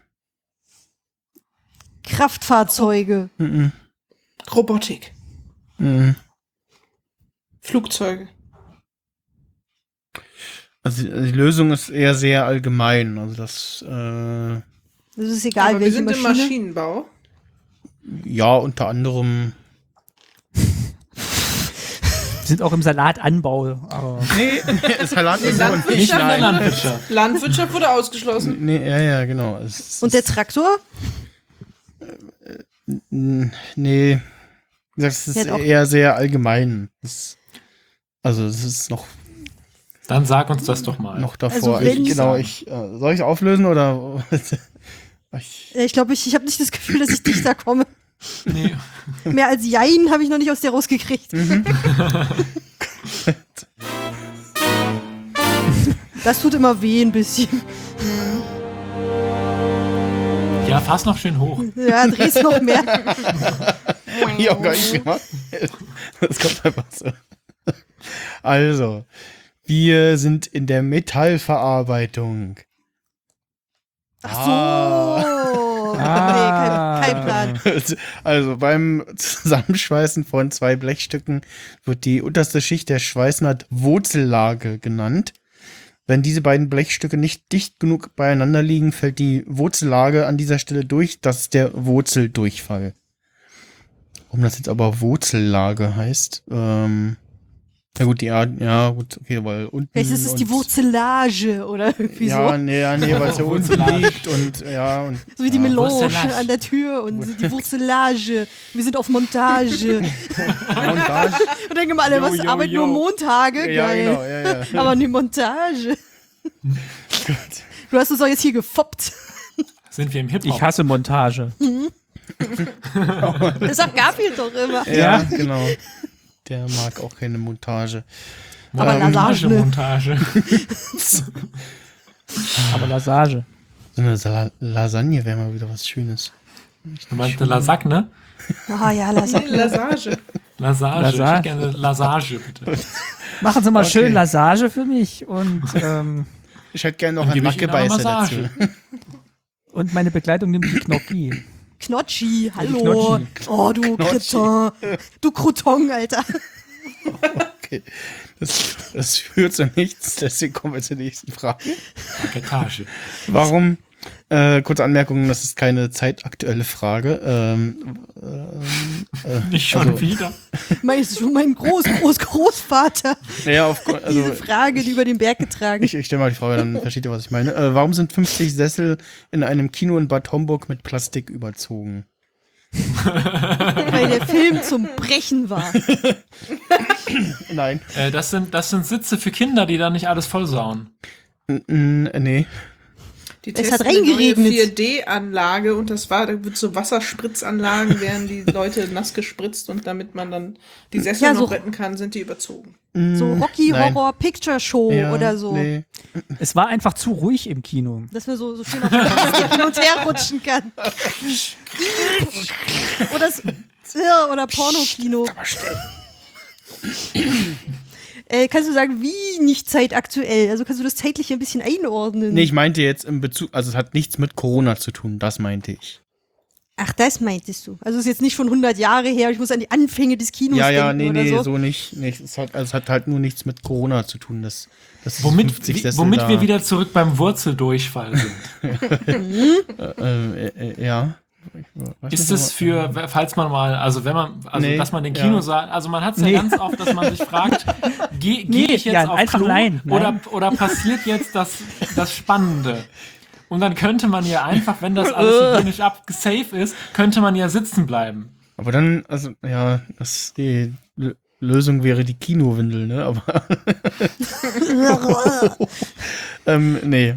C: Kraftfahrzeuge.
B: Mm,
E: Robotik.
B: mm.
E: Flugzeuge.
B: Also die die Lösung ist eher sehr allgemein. Also das, äh,
C: Das ist egal,
E: Aber wir
C: welche
E: sind im
C: Maschine.
E: Maschinenbau.
B: ja, unter anderem.
D: Wir sind auch im Salatanbau, aber
B: Nee, Salat ist
E: Landwirtschaft,
B: nicht
A: Nicht in der
B: nein.
A: Landwirtschaft.
E: Landwirtschaft wurde ausgeschlossen.
B: Nee, ja, ja, genau. Es,
C: Und der Traktor?
B: N- Nee, das ist
C: Ja, doch.
B: eher sehr allgemein. Das, also es ist noch,
A: Dann sag uns das doch mal.
B: noch davor.
C: Also wenn-
B: ich, genau, ich, äh, soll ich es auflösen oder? ich,
C: Äh, Ich glaube, ich, ich habe nicht das Gefühl, dass ich dichter komme.
A: Nee.
C: Mehr als Jein habe ich noch nicht aus der rausgekriegt. Das tut immer weh ein bisschen.
A: Ja, fass noch schön hoch.
C: Ja, dreh's noch mehr.
B: ich auch gar nicht gemacht. Das kommt einfach so. Also, wir sind in der Metallverarbeitung.
C: Ach so.
D: Ah.
C: Nee, kein, kein Plan.
B: Also beim Zusammenschweißen von zwei Blechstücken wird die unterste Schicht der Schweißnaht Wurzellage genannt. Wenn diese beiden Blechstücke nicht dicht genug beieinander liegen, fällt die Wurzellage an dieser Stelle durch. Das ist der Wurzeldurchfall. Warum das jetzt aber Wurzellage heißt, ähm, ja gut, die Art, ja gut, okay, weil unten.
C: Vielleicht ist es die
B: und-
C: Wurzelage oder irgendwie
B: Ja,
C: so.
B: nee, ja, nee, weil es ja unten
A: Wurzelage.
B: liegt und ja und.
C: So wie die
B: ja.
C: Melange
A: Wurzelage.
C: an der Tür und die Wurzelage. Wir sind auf Montage.
B: Montage.
C: Und denken wir alle,
B: Jo,
C: was
B: jo,
C: arbeiten
B: jo.
C: nur Montage?
B: Ja,
C: Geil.
B: genau, ja, ja.
C: Aber eine Montage. Du hast uns doch jetzt hier gefoppt.
A: Sind wir im Hip-Hop?
D: ich hasse Montage.
C: Das sagt Garfield doch immer.
B: Ja, genau. Der mag auch keine Montage.
C: Aber
B: Ähm,
C: Lasage.
A: Montage.
D: Aber Lasage.
B: So eine Sa Lasagne wäre mal wieder was Schönes.
A: Du meinst eine Lasagne?
C: Ah ja, Lasagne.
E: Lasage.
A: Lasage.
D: Lasage.
A: Ich hätte gerne Lasage, bitte.
D: Machen Sie mal
B: Okay.
D: schön Lasage für mich und, ähm,
B: Ich hätte gerne noch
A: Dann
B: ein
A: gebe ich Ihnen auch
B: Mackebeißer
A: Massage.
B: dazu.
D: und meine Begleitung nimmt die Knocki.
C: Knotschi, hallo.
D: Knotschi.
C: Oh, du Kretin. Du Crouton, Alter.
B: Okay. Das, das führt zu nichts, deswegen kommen wir zur nächsten Frage.
A: Paketage.
B: Warum? Äh, kurze Anmerkung, das ist keine zeitaktuelle Frage. Ähm, ähm, äh,
A: Nicht schon
B: also,
A: wieder.
C: Meinst du mein Groß, Groß, Großvater?
B: Ja, auf, also,
C: Diese Frage, die über den Berg getragen.
B: ich, ich stelle mal die Frage, dann versteht ihr, was ich meine. Äh, warum sind fünfzig Sessel in einem Kino in Bad Homburg mit Plastik überzogen?
C: Weil der Film zum Brechen war.
B: Nein.
A: Äh, das, sind, das sind Sitze für Kinder, die da nicht alles vollsauen.
B: N n nee.
E: Die
C: Es hat
E: testen eine neue
C: reingeregnet.
E: vier D-Anlage und das war, da wird so Wasserspritzanlagen, werden die Leute nass gespritzt und damit man dann die Sessel
C: Ja,
E: noch
C: so-
E: retten kann, sind die überzogen.
C: So Rocky
B: Nein.
C: Horror Picture Show
B: Ja,
C: oder so.
B: Nee.
D: Es war einfach zu ruhig im Kino.
C: Dass man so, so schön auf der Plastik hin und her rutschen kann. Oder, das, ja, oder Pornokino. Äh, kannst du sagen, wie nicht zeitaktuell? Also kannst du das zeitlich ein bisschen einordnen?
B: Nee, ich meinte jetzt im Bezug, also es hat nichts mit Corona zu tun, das meinte ich.
C: Ach, das meintest du. Also es ist jetzt nicht schon hundert Jahre her, ich muss an die Anfänge des Kinos
B: Ja, ja,
C: denken
B: nee,
C: oder
B: nee,
C: so.
B: so nicht. nicht. Es, hat, also es hat halt nur nichts mit Corona zu tun. Das, das ist
A: Womit,
B: fünfzig
A: wie,
B: Sessel
A: womit
B: da.
A: wir wieder zurück beim Wurzeldurchfall sind.
B: Äh, äh, äh, ja. Ich weiß
A: Ist
B: nicht,
A: es
B: aber-
A: für, falls man mal, also wenn man, also
B: Nee,
A: dass man den
B: ja.
A: Kinosaal, also man hat es ja
D: Nee.
A: ganz oft, dass man sich fragt, gehe geh
D: Nee,
A: ich jetzt
D: Jan,
A: auf
D: einfach
A: Klo
D: nein, nein.
A: Oder, oder passiert jetzt das, das Spannende? Und dann könnte man ja einfach, wenn das alles hygienisch ab safe ist, könnte man ja sitzen bleiben.
B: Aber dann, also, ja, das, die L Lösung wäre die Kinowindel, ne? Aber. ähm, nee.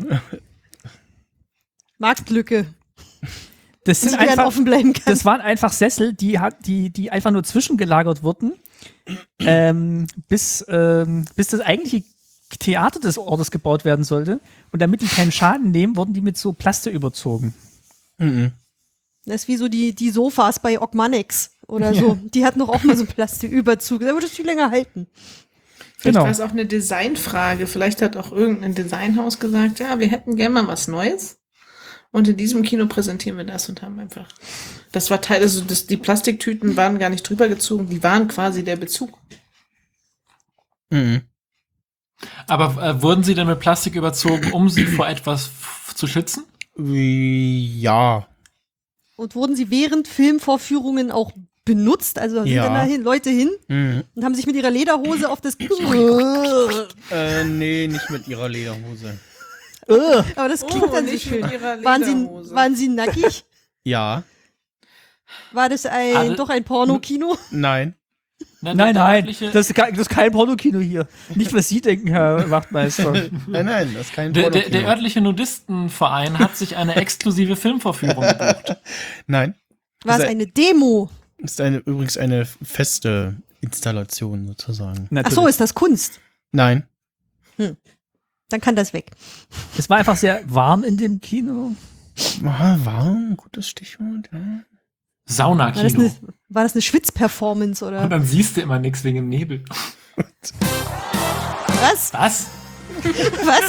C: Marktlücke,
D: Das sind
C: die gern
D: einfach,
C: offen bleiben kann.
D: das waren einfach Sessel, die hat, die, die einfach nur zwischengelagert wurden, ähm, bis, ähm, bis das eigentliche Theater des Ortes gebaut werden sollte. Und damit die keinen Schaden nehmen, wurden die mit so Plaste überzogen.
B: Mhm.
C: Das ist wie so die, die Sofas bei Ogmanix oder so. Die hatten doch auch mal so einen Plastiküberzug. Da würde es viel länger halten.
E: Vielleicht
D: Genau.
E: war es auch eine Designfrage. Vielleicht hat auch irgendein Designhaus gesagt, ja, wir hätten gerne mal was Neues. Und in diesem Kino präsentieren wir das und haben einfach. Das war Teil, also das, die Plastiktüten waren gar nicht drüber gezogen, die waren quasi der Bezug.
B: Mhm.
A: Aber äh, wurden sie denn mit Plastik überzogen, um sie vor etwas f- zu schützen?
B: Wie, ja.
C: Und wurden sie während Filmvorführungen auch benutzt? Also sind
B: Ja.
C: dann da hin, Leute hin
B: Mhm.
C: und haben sich mit ihrer Lederhose auf das...
B: Äh, nee, nicht mit ihrer Lederhose.
C: Aber das klingt
E: Oh,
C: dann so
E: nicht mit
C: schön.
E: ihrer
C: Waren sie,
E: Lederhose.
C: waren sie nackig?
B: Ja.
C: War das ein,
A: Also-
C: doch ein Pornokino?
B: Nein.
A: Nein,
D: Nein,
A: der
D: nein,
A: örtliche-
D: das ist, kein, das ist kein Pornokino hier. Nicht, was Sie denken, Herr Wachtmeister.
B: Nein, nein, das ist kein
A: Der, der,
B: Pornokino.
A: der örtliche Nudistenverein hat sich eine exklusive Filmvorführung gebucht.
B: Nein.
C: War es
B: Ist ein-
C: eine Demo?
B: Ist eine, übrigens eine feste Installation sozusagen.
C: Ach
D: Natürlich.
C: so, ist das Kunst?
B: Nein.
C: Dann kann das weg.
D: Es war einfach sehr warm in dem Kino.
B: Ah, warm, gutes Stichwort. Ja.
C: War das
A: Saunakino.
C: eine, war das eine Schwitzperformance
A: Und
C: oder
A: dann siehst du immer nichts wegen dem Nebel.
C: was?
A: Was?
C: Was?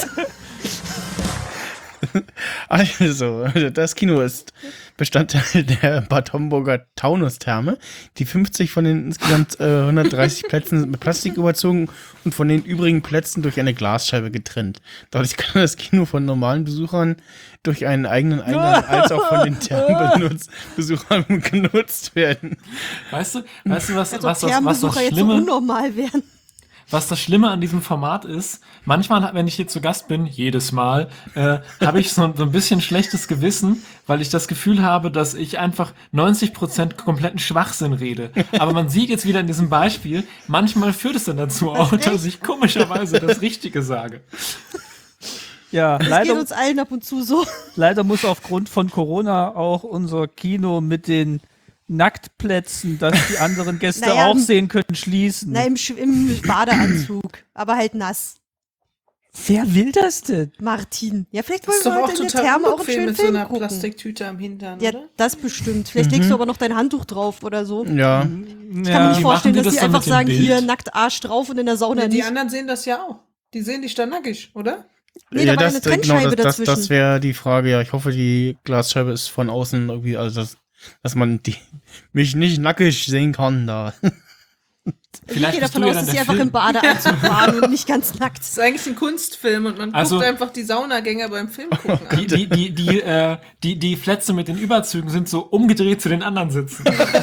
B: Also, das Kino ist Bestandteil der Bad Homburger Taunustherme. Die fünfzig von den insgesamt äh, hundertdreißig Plätzen sind mit Plastik überzogen und von den übrigen Plätzen durch eine Glasscheibe getrennt. Dadurch kann das Kino von normalen Besuchern durch einen eigenen Eingang als auch von den Thermenbesuchern genutzt werden.
A: Weißt du, weißt du, was,
C: Als
A: was,
C: ob
A: was, was,
C: Thermenbesucher
A: das
C: jetzt so
A: Schlimme,
C: unnormal wären.
A: was das Schlimme an diesem Format ist? Manchmal, wenn ich hier zu Gast bin, jedes Mal, äh, habe ich so, so ein bisschen schlechtes Gewissen, weil ich das Gefühl habe, dass ich einfach neunzig Prozent kompletten Schwachsinn rede. Aber man sieht jetzt wieder in diesem Beispiel, manchmal führt es dann dazu auch, dass ich komischerweise das Richtige sage.
D: Ja,
C: Das geht
D: leider,
C: uns allen ab und zu so.
D: leider muss aufgrund von Corona auch unser Kino mit den Nacktplätzen, dass die anderen Gäste
C: Naja,
D: auch sehen können, schließen.
C: Na, im, Sch- im Badeanzug. Aber halt nass.
D: Wer will das denn?
C: Martin. Ja, vielleicht
E: Das ist
C: wollen
E: doch
C: wir
E: auch
C: heute in der
E: total
C: Therme auch einen
E: unbequem
C: schönen
E: mit so
C: Film
E: einer
C: gucken.
E: Plastiktüte am Hintern,
C: Ja,
E: oder?
C: das bestimmt. Vielleicht legst du aber noch dein Handtuch drauf oder so. Ich
B: Ja.
C: kann mir
D: Ja,
C: nicht
A: Wie
C: vorstellen,
A: machen die
C: dass die
A: das dann
C: einfach
A: mit dem
C: sagen,
A: Bild?
C: hier nackt Arsch drauf und in der Sauna
E: Ja, die
C: nicht.
E: anderen sehen das ja auch. Die sehen dich da nackig, oder?
C: Nee, da war eine
B: das,
C: Trennscheibe
B: das, das,
C: dazwischen.
B: das wäre die Frage, ja. Ich hoffe, die Glasscheibe ist von außen irgendwie, also dass, dass man die, mich nicht nackig sehen kann da.
C: Ich
A: Vielleicht
C: gehe
A: bist
C: davon
A: du ja
C: aus,
A: dann
C: dass sie
A: der
C: einfach
A: Film.
C: im Badeanzug waren und nicht ganz nackt.
E: Das ist eigentlich ein Kunstfilm und man
A: Also-
E: guckt einfach die Saunagänger beim Film gucken
A: Die,
E: an.
A: die, die, die, äh, die, die Plätze mit den Überzügen sind so umgedreht zu den anderen Sitzen.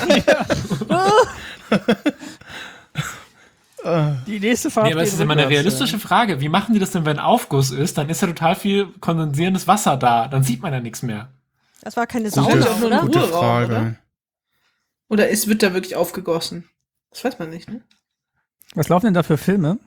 D: Die nächste Fahrt.
A: Nee, aber es ist immer eine realistische Frage. Wie machen die das denn, wenn Aufguss ist? Dann ist ja total viel kondensierendes Wasser da. Dann sieht man ja nichts mehr.
C: Das war keine
B: Gute,
C: Sauna,
E: auch nur
C: oder?
E: eine
B: gute
E: Ruheraum,
B: Frage.
E: oder? Oder es wird da wirklich aufgegossen? Das weiß man nicht, ne?
D: Was laufen denn da für Filme?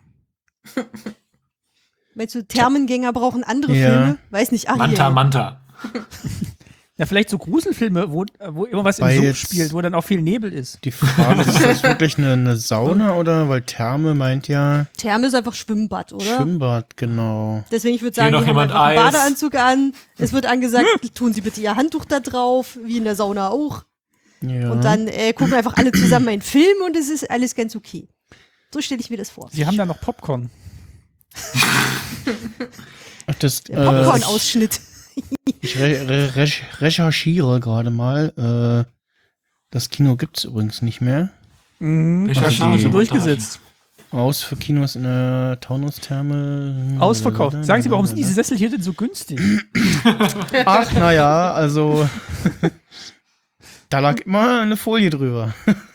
C: Meinst du, Thermengänger brauchen andere
B: Ja.
C: Filme? Weiß nicht, Ariel.
A: Manta, Manta.
D: Ja, vielleicht so Gruselfilme, wo, wo immer was
B: Weil
D: im Sumpf
B: jetzt-
D: spielt, wo dann auch viel Nebel ist.
B: Die Frage ist, ist das wirklich eine, eine Sauna oder? Weil Therme meint ja
C: Therme ist einfach Schwimmbad, oder?
B: Schwimmbad, genau.
C: Deswegen, ich würde
A: Hier
C: sagen,
A: noch
C: die haben
A: jemand
C: einfach einen
A: Eis.
C: Badeanzug an. Es wird angesagt, tun Sie bitte Ihr Handtuch da drauf, wie in der Sauna auch.
B: Ja.
C: Und dann äh, gucken einfach alle zusammen einen Film und es ist alles ganz okay. So stelle ich mir das vor.
D: Sie haben da noch Popcorn.
B: Ach, das,
C: Der
B: äh,
C: Popcorn-Ausschnitt.
B: Ich re re re recherchiere gerade mal. Äh, das Kino gibt's übrigens nicht mehr.
D: Mhm,
A: Ich
D: das
B: verstehe.
D: haben sie durchgesetzt.
B: Aus für Kinos in der Taunustherme.
D: Ausverkauft. Sagen Sie, warum sind diese Sessel hier denn so günstig?
B: Ach, naja, also da lag immer eine Folie drüber.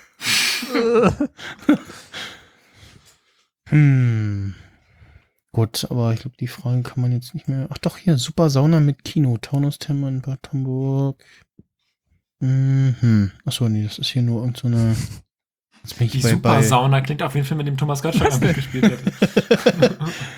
B: hm. Gut, aber ich glaube, die Frage kann man jetzt nicht mehr. Ach doch, hier, super Sauna mit Kino. Taunustherme in Bad Homburg. Mhm. Achso, nee, das ist hier nur irgend so eine. Jetzt bin ich
A: Die
B: bei,
A: Super
B: bei
A: Sauna klingt auf jeden Fall, mit dem Thomas Gottschalk mitgespielt hätte.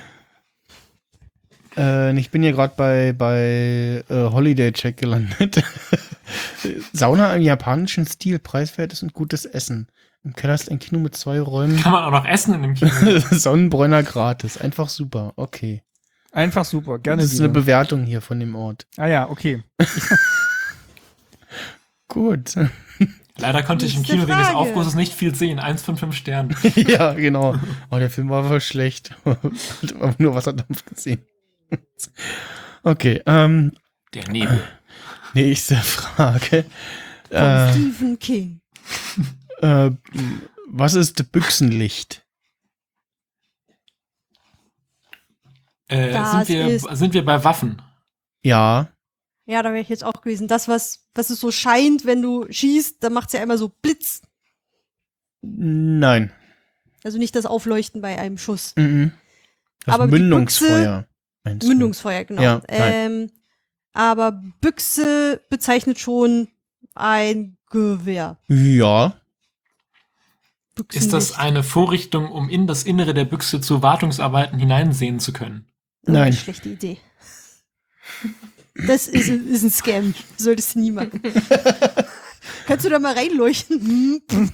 B: Äh, ich bin hier gerade bei, bei äh, Holiday Check gelandet. Sauna im japanischen Stil, preiswertes und gutes Essen. Im Keller ist ein Kino mit zwei Räumen.
A: Kann man auch noch essen in dem Kino.
B: Sonnenbräuner gratis. Einfach super. Okay.
D: Einfach super, gerne
B: Das ist eine
D: wieder.
B: Bewertung hier von dem Ort.
D: Ah ja, okay.
B: Gut.
A: Leider konnte ich im
C: Nächste
A: Kino wegen des
C: Frage.
A: Aufgusses nicht viel sehen. Eins von fünf Sternen.
B: Ja, genau. Oh, der Film war wohl schlecht. Hat aber nur Wasserdampf gesehen. Okay, ähm,
A: Der Nebel.
B: nächste Frage.
C: Von
B: Äh,
C: Stephen King.
B: äh, was ist Büchsenlicht?
A: Äh,
C: Das
A: sind, wir,
C: ist-
A: sind wir bei Waffen?
B: Ja.
C: Ja, da wäre ich jetzt auch gewesen. Das, was, was es so scheint, wenn du schießt, dann macht's ja immer so Blitz.
B: Nein.
C: Also nicht das Aufleuchten bei einem Schuss.
B: Mhm. Das
C: Aber die
B: Mündungsfeuer. meinst du?
C: Mündungsfeuer, genau.
B: Ja, nein.
C: ähm, aber Büchse bezeichnet schon ein Gewehr.
B: Ja.
A: Ist das
C: Büchsenlicht.
A: eine Vorrichtung, um in das Innere der Büchse zu Wartungsarbeiten hineinsehen zu können?
C: Oh,
B: Nein.
C: Schlechte Idee. Das ist, ist ein Scam. Solltest du nie machen. Kannst du da mal reinleuchten? Hm.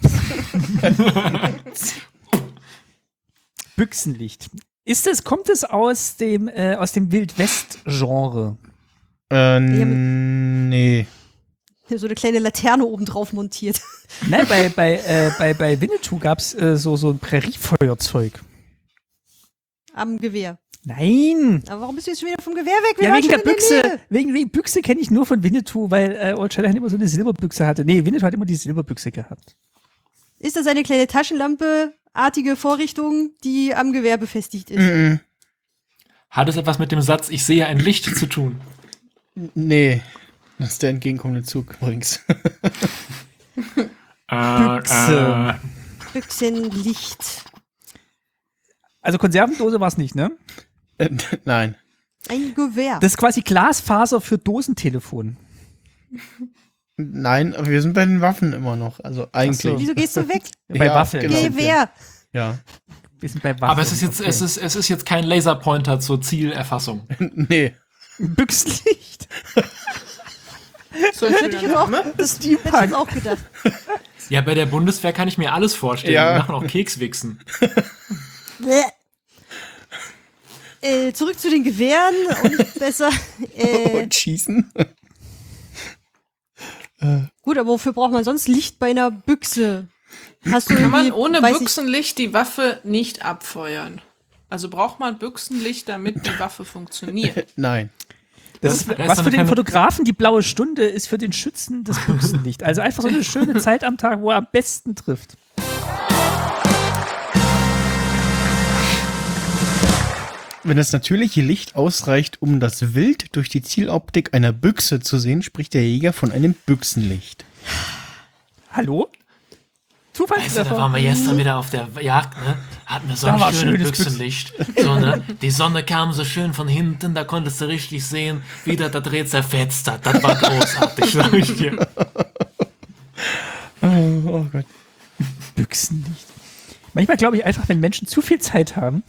D: Büchsenlicht. Ist es, kommt es aus dem, äh, aus dem Wild-West-Genre?
B: Äh,
C: Ja,
B: nee.
C: So eine kleine Laterne oben drauf montiert.
D: Nein, bei, bei, äh, bei, bei Winnetou gab es äh, so, so ein Präriefeuerzeug.
C: Am Gewehr.
D: Nein!
C: Aber warum bist du jetzt schon wieder vom Gewehr weg? Wir
D: Ja,
C: waren
D: wegen der
C: schon in
D: Büchse.
C: Nähe.
D: Wegen, wegen Büchse kenne ich nur von Winnetou, weil äh, Old Shatterhand immer so eine Silberbüchse hatte. Nee, Winnetou hat immer die Silberbüchse gehabt.
C: Ist das eine kleine Taschenlampe-artige Vorrichtung, die am Gewehr befestigt ist?
B: Mhm.
A: Hat es etwas mit dem Satz, ich sehe ein Licht zu tun?
B: Nee. Das ist der entgegenkommende Zug übrigens.
A: Äh,
D: Büchse.
A: äh,
C: Büchsenlicht.
D: Also Konservendose war es nicht, ne?
B: Äh, Nein.
C: Ein Gewehr.
D: Das ist quasi Glasfaser für Dosentelefon.
B: Nein, aber wir sind bei den Waffen immer noch. Also eigentlich.
C: Wieso gehst du weg?
D: Bei
B: Ja,
D: Waffeln.
B: genau.
C: Gewehr.
B: Ja.
D: Wir sind bei Waffen.
A: aber es ist jetzt,
D: Okay.
A: es ist, es ist jetzt kein Laserpointer zur Zielerfassung.
B: Nee.
D: Büchsenlicht.
E: So ein
C: Das hätte ich jetzt auch,
E: Name.
C: das hätte ich jetzt auch gedacht.
A: Ja, bei der Bundeswehr kann ich mir alles vorstellen.
B: Ja.
A: Die machen auch Kekswichsen.
C: Bäh. Äh, zurück zu den Gewehren und besser. Äh,
B: Und schießen.
C: gut, aber wofür braucht man sonst Licht bei einer Büchse? Hast du
E: Kann man
C: irgendwie,
E: ohne
C: weiß ich-
E: Büchsenlicht die Waffe nicht abfeuern? Also braucht man Büchsenlicht, damit die Waffe funktioniert.
B: Nein.
D: Das ist,
A: Da ist
D: was
A: so
D: für
A: eine
D: den
A: kleine-
D: Fotografen die blaue Stunde ist, für den Schützen das Büchsenlicht. Also einfach so eine schöne Zeit am Tag, wo er am besten trifft.
B: Wenn das natürliche Licht ausreicht, um das Wild durch die Zieloptik einer Büchse zu sehen, spricht der Jäger von einem Büchsenlicht.
D: Hallo?
A: Weißt du, da
D: Zufallstreffer.
A: waren wir gestern wieder auf der Jagd, ne? Hatten wir so
D: Da
A: ein
D: war
A: schönes
D: schönes
A: Büchsenlicht. So, ne? Die Sonne kam so schön von hinten, da konntest du richtig sehen, wie das das Reh zerfetzt hat. Das war großartig, sag ich dir.
B: Oh, oh Gott.
D: Büchsenlicht. Manchmal glaube ich einfach, wenn Menschen zu viel Zeit haben,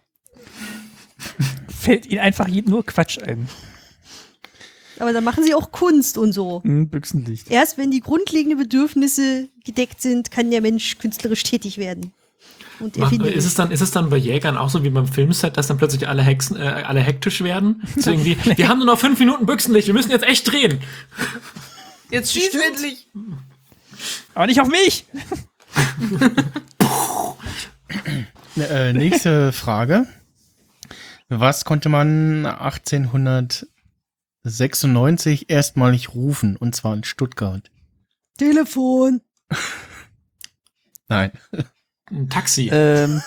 D: fällt ihnen einfach je- nur Quatsch ein.
C: Aber dann machen sie auch Kunst und so.
D: Hm, Büchsenlicht.
C: Erst wenn die grundlegenden Bedürfnisse gedeckt sind, kann der Mensch künstlerisch tätig werden. Und
A: Macht,
C: erfinden.
A: ist, es dann, ist es dann bei Jägern auch so wie beim Filmset, dass dann plötzlich alle, Hexen, äh, alle hektisch werden? So irgendwie, wir haben nur noch fünf Minuten Büchsenlicht, wir müssen jetzt echt drehen.
E: Jetzt schieß endlich!
D: Aber nicht auf mich!
B: Äh, nächste Frage. Was konnte man achtzehnhundertsechzig achtzehnhundertsechsundneunzig erstmalig rufen, und zwar in Stuttgart?
C: Telefon.
B: Nein.
A: Ein Taxi.
D: Ähm,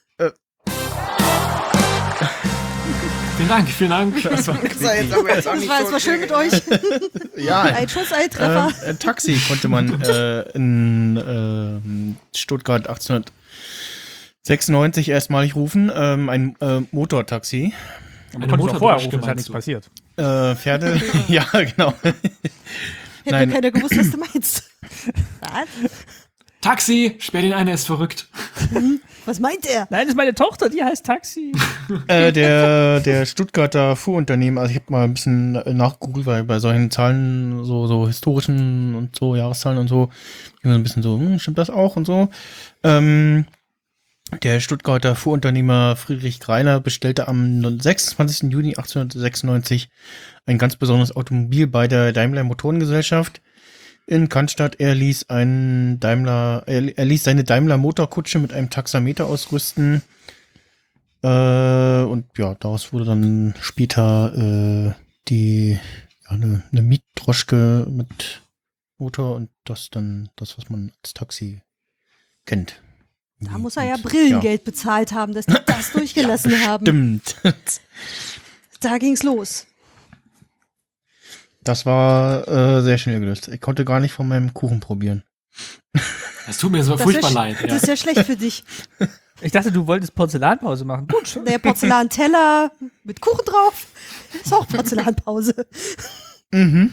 A: Vielen Dank, vielen Dank.
B: Das war,
E: Das war jetzt aber jetzt auch
C: Das
E: nicht
C: war,
E: so
C: das war schön mit euch.
B: ja,
C: Ein Schuss, ein Treffer.
B: äh, ein Taxi konnte man äh, in äh, Stuttgart achtzehnhundertsechsundneunzig erstmalig rufen. Ähm, ein äh, Motortaxi.
D: man
A: Eine
D: konnte es auch vorher
A: Motordroschke,
D: rufen, ist ja
A: meinst
D: nichts
A: du?
D: passiert.
B: Äh, Pferde. Ja, genau.
C: Hätte
B: Nein.
C: keiner gewusst, was du meinst. Was?
A: Taxi, sperr den ein, er ist verrückt.
C: Was meint er?
D: Nein, das ist meine Tochter, die heißt Taxi.
B: Äh, der, der Stuttgarter Fuhrunternehmen, also ich habe mal ein bisschen nachgegoogelt, weil bei solchen Zahlen, so, so historischen und so, Jahreszahlen und so, immer so ein bisschen so, hm, stimmt das auch und so. Ähm, der Stuttgarter Fuhrunternehmer Friedrich Greiner bestellte am sechsundzwanzigsten Juni achtzehnhundertsechsundneunzig ein ganz besonderes Automobil bei der Daimler Motorengesellschaft in Cannstatt. Er ließ einen Daimler, er, er ließ seine Daimler Motorkutsche mit einem Taxameter ausrüsten. Äh, und ja, daraus wurde dann später äh, die ja, eine, eine Mietdroschke mit Motor und das dann das, was man als Taxi kennt.
C: Da muss er ja
B: Und,
C: Brillengeld bezahlt haben, dass die das durchgelassen haben.
B: Stimmt.
C: Da ging's los.
B: Das war äh, sehr schnell gelöst. Ich konnte gar nicht von meinem Kuchen probieren.
A: Es tut mir so
C: Das
A: furchtbar
C: ist,
A: leid.
C: Das
A: Ja.
C: ist ja schlecht für dich.
D: Ich dachte, du wolltest Porzellanpause machen. Gut, schön.
C: Der Porzellanteller mit Kuchen drauf ist auch Porzellanpause.
B: Mhm.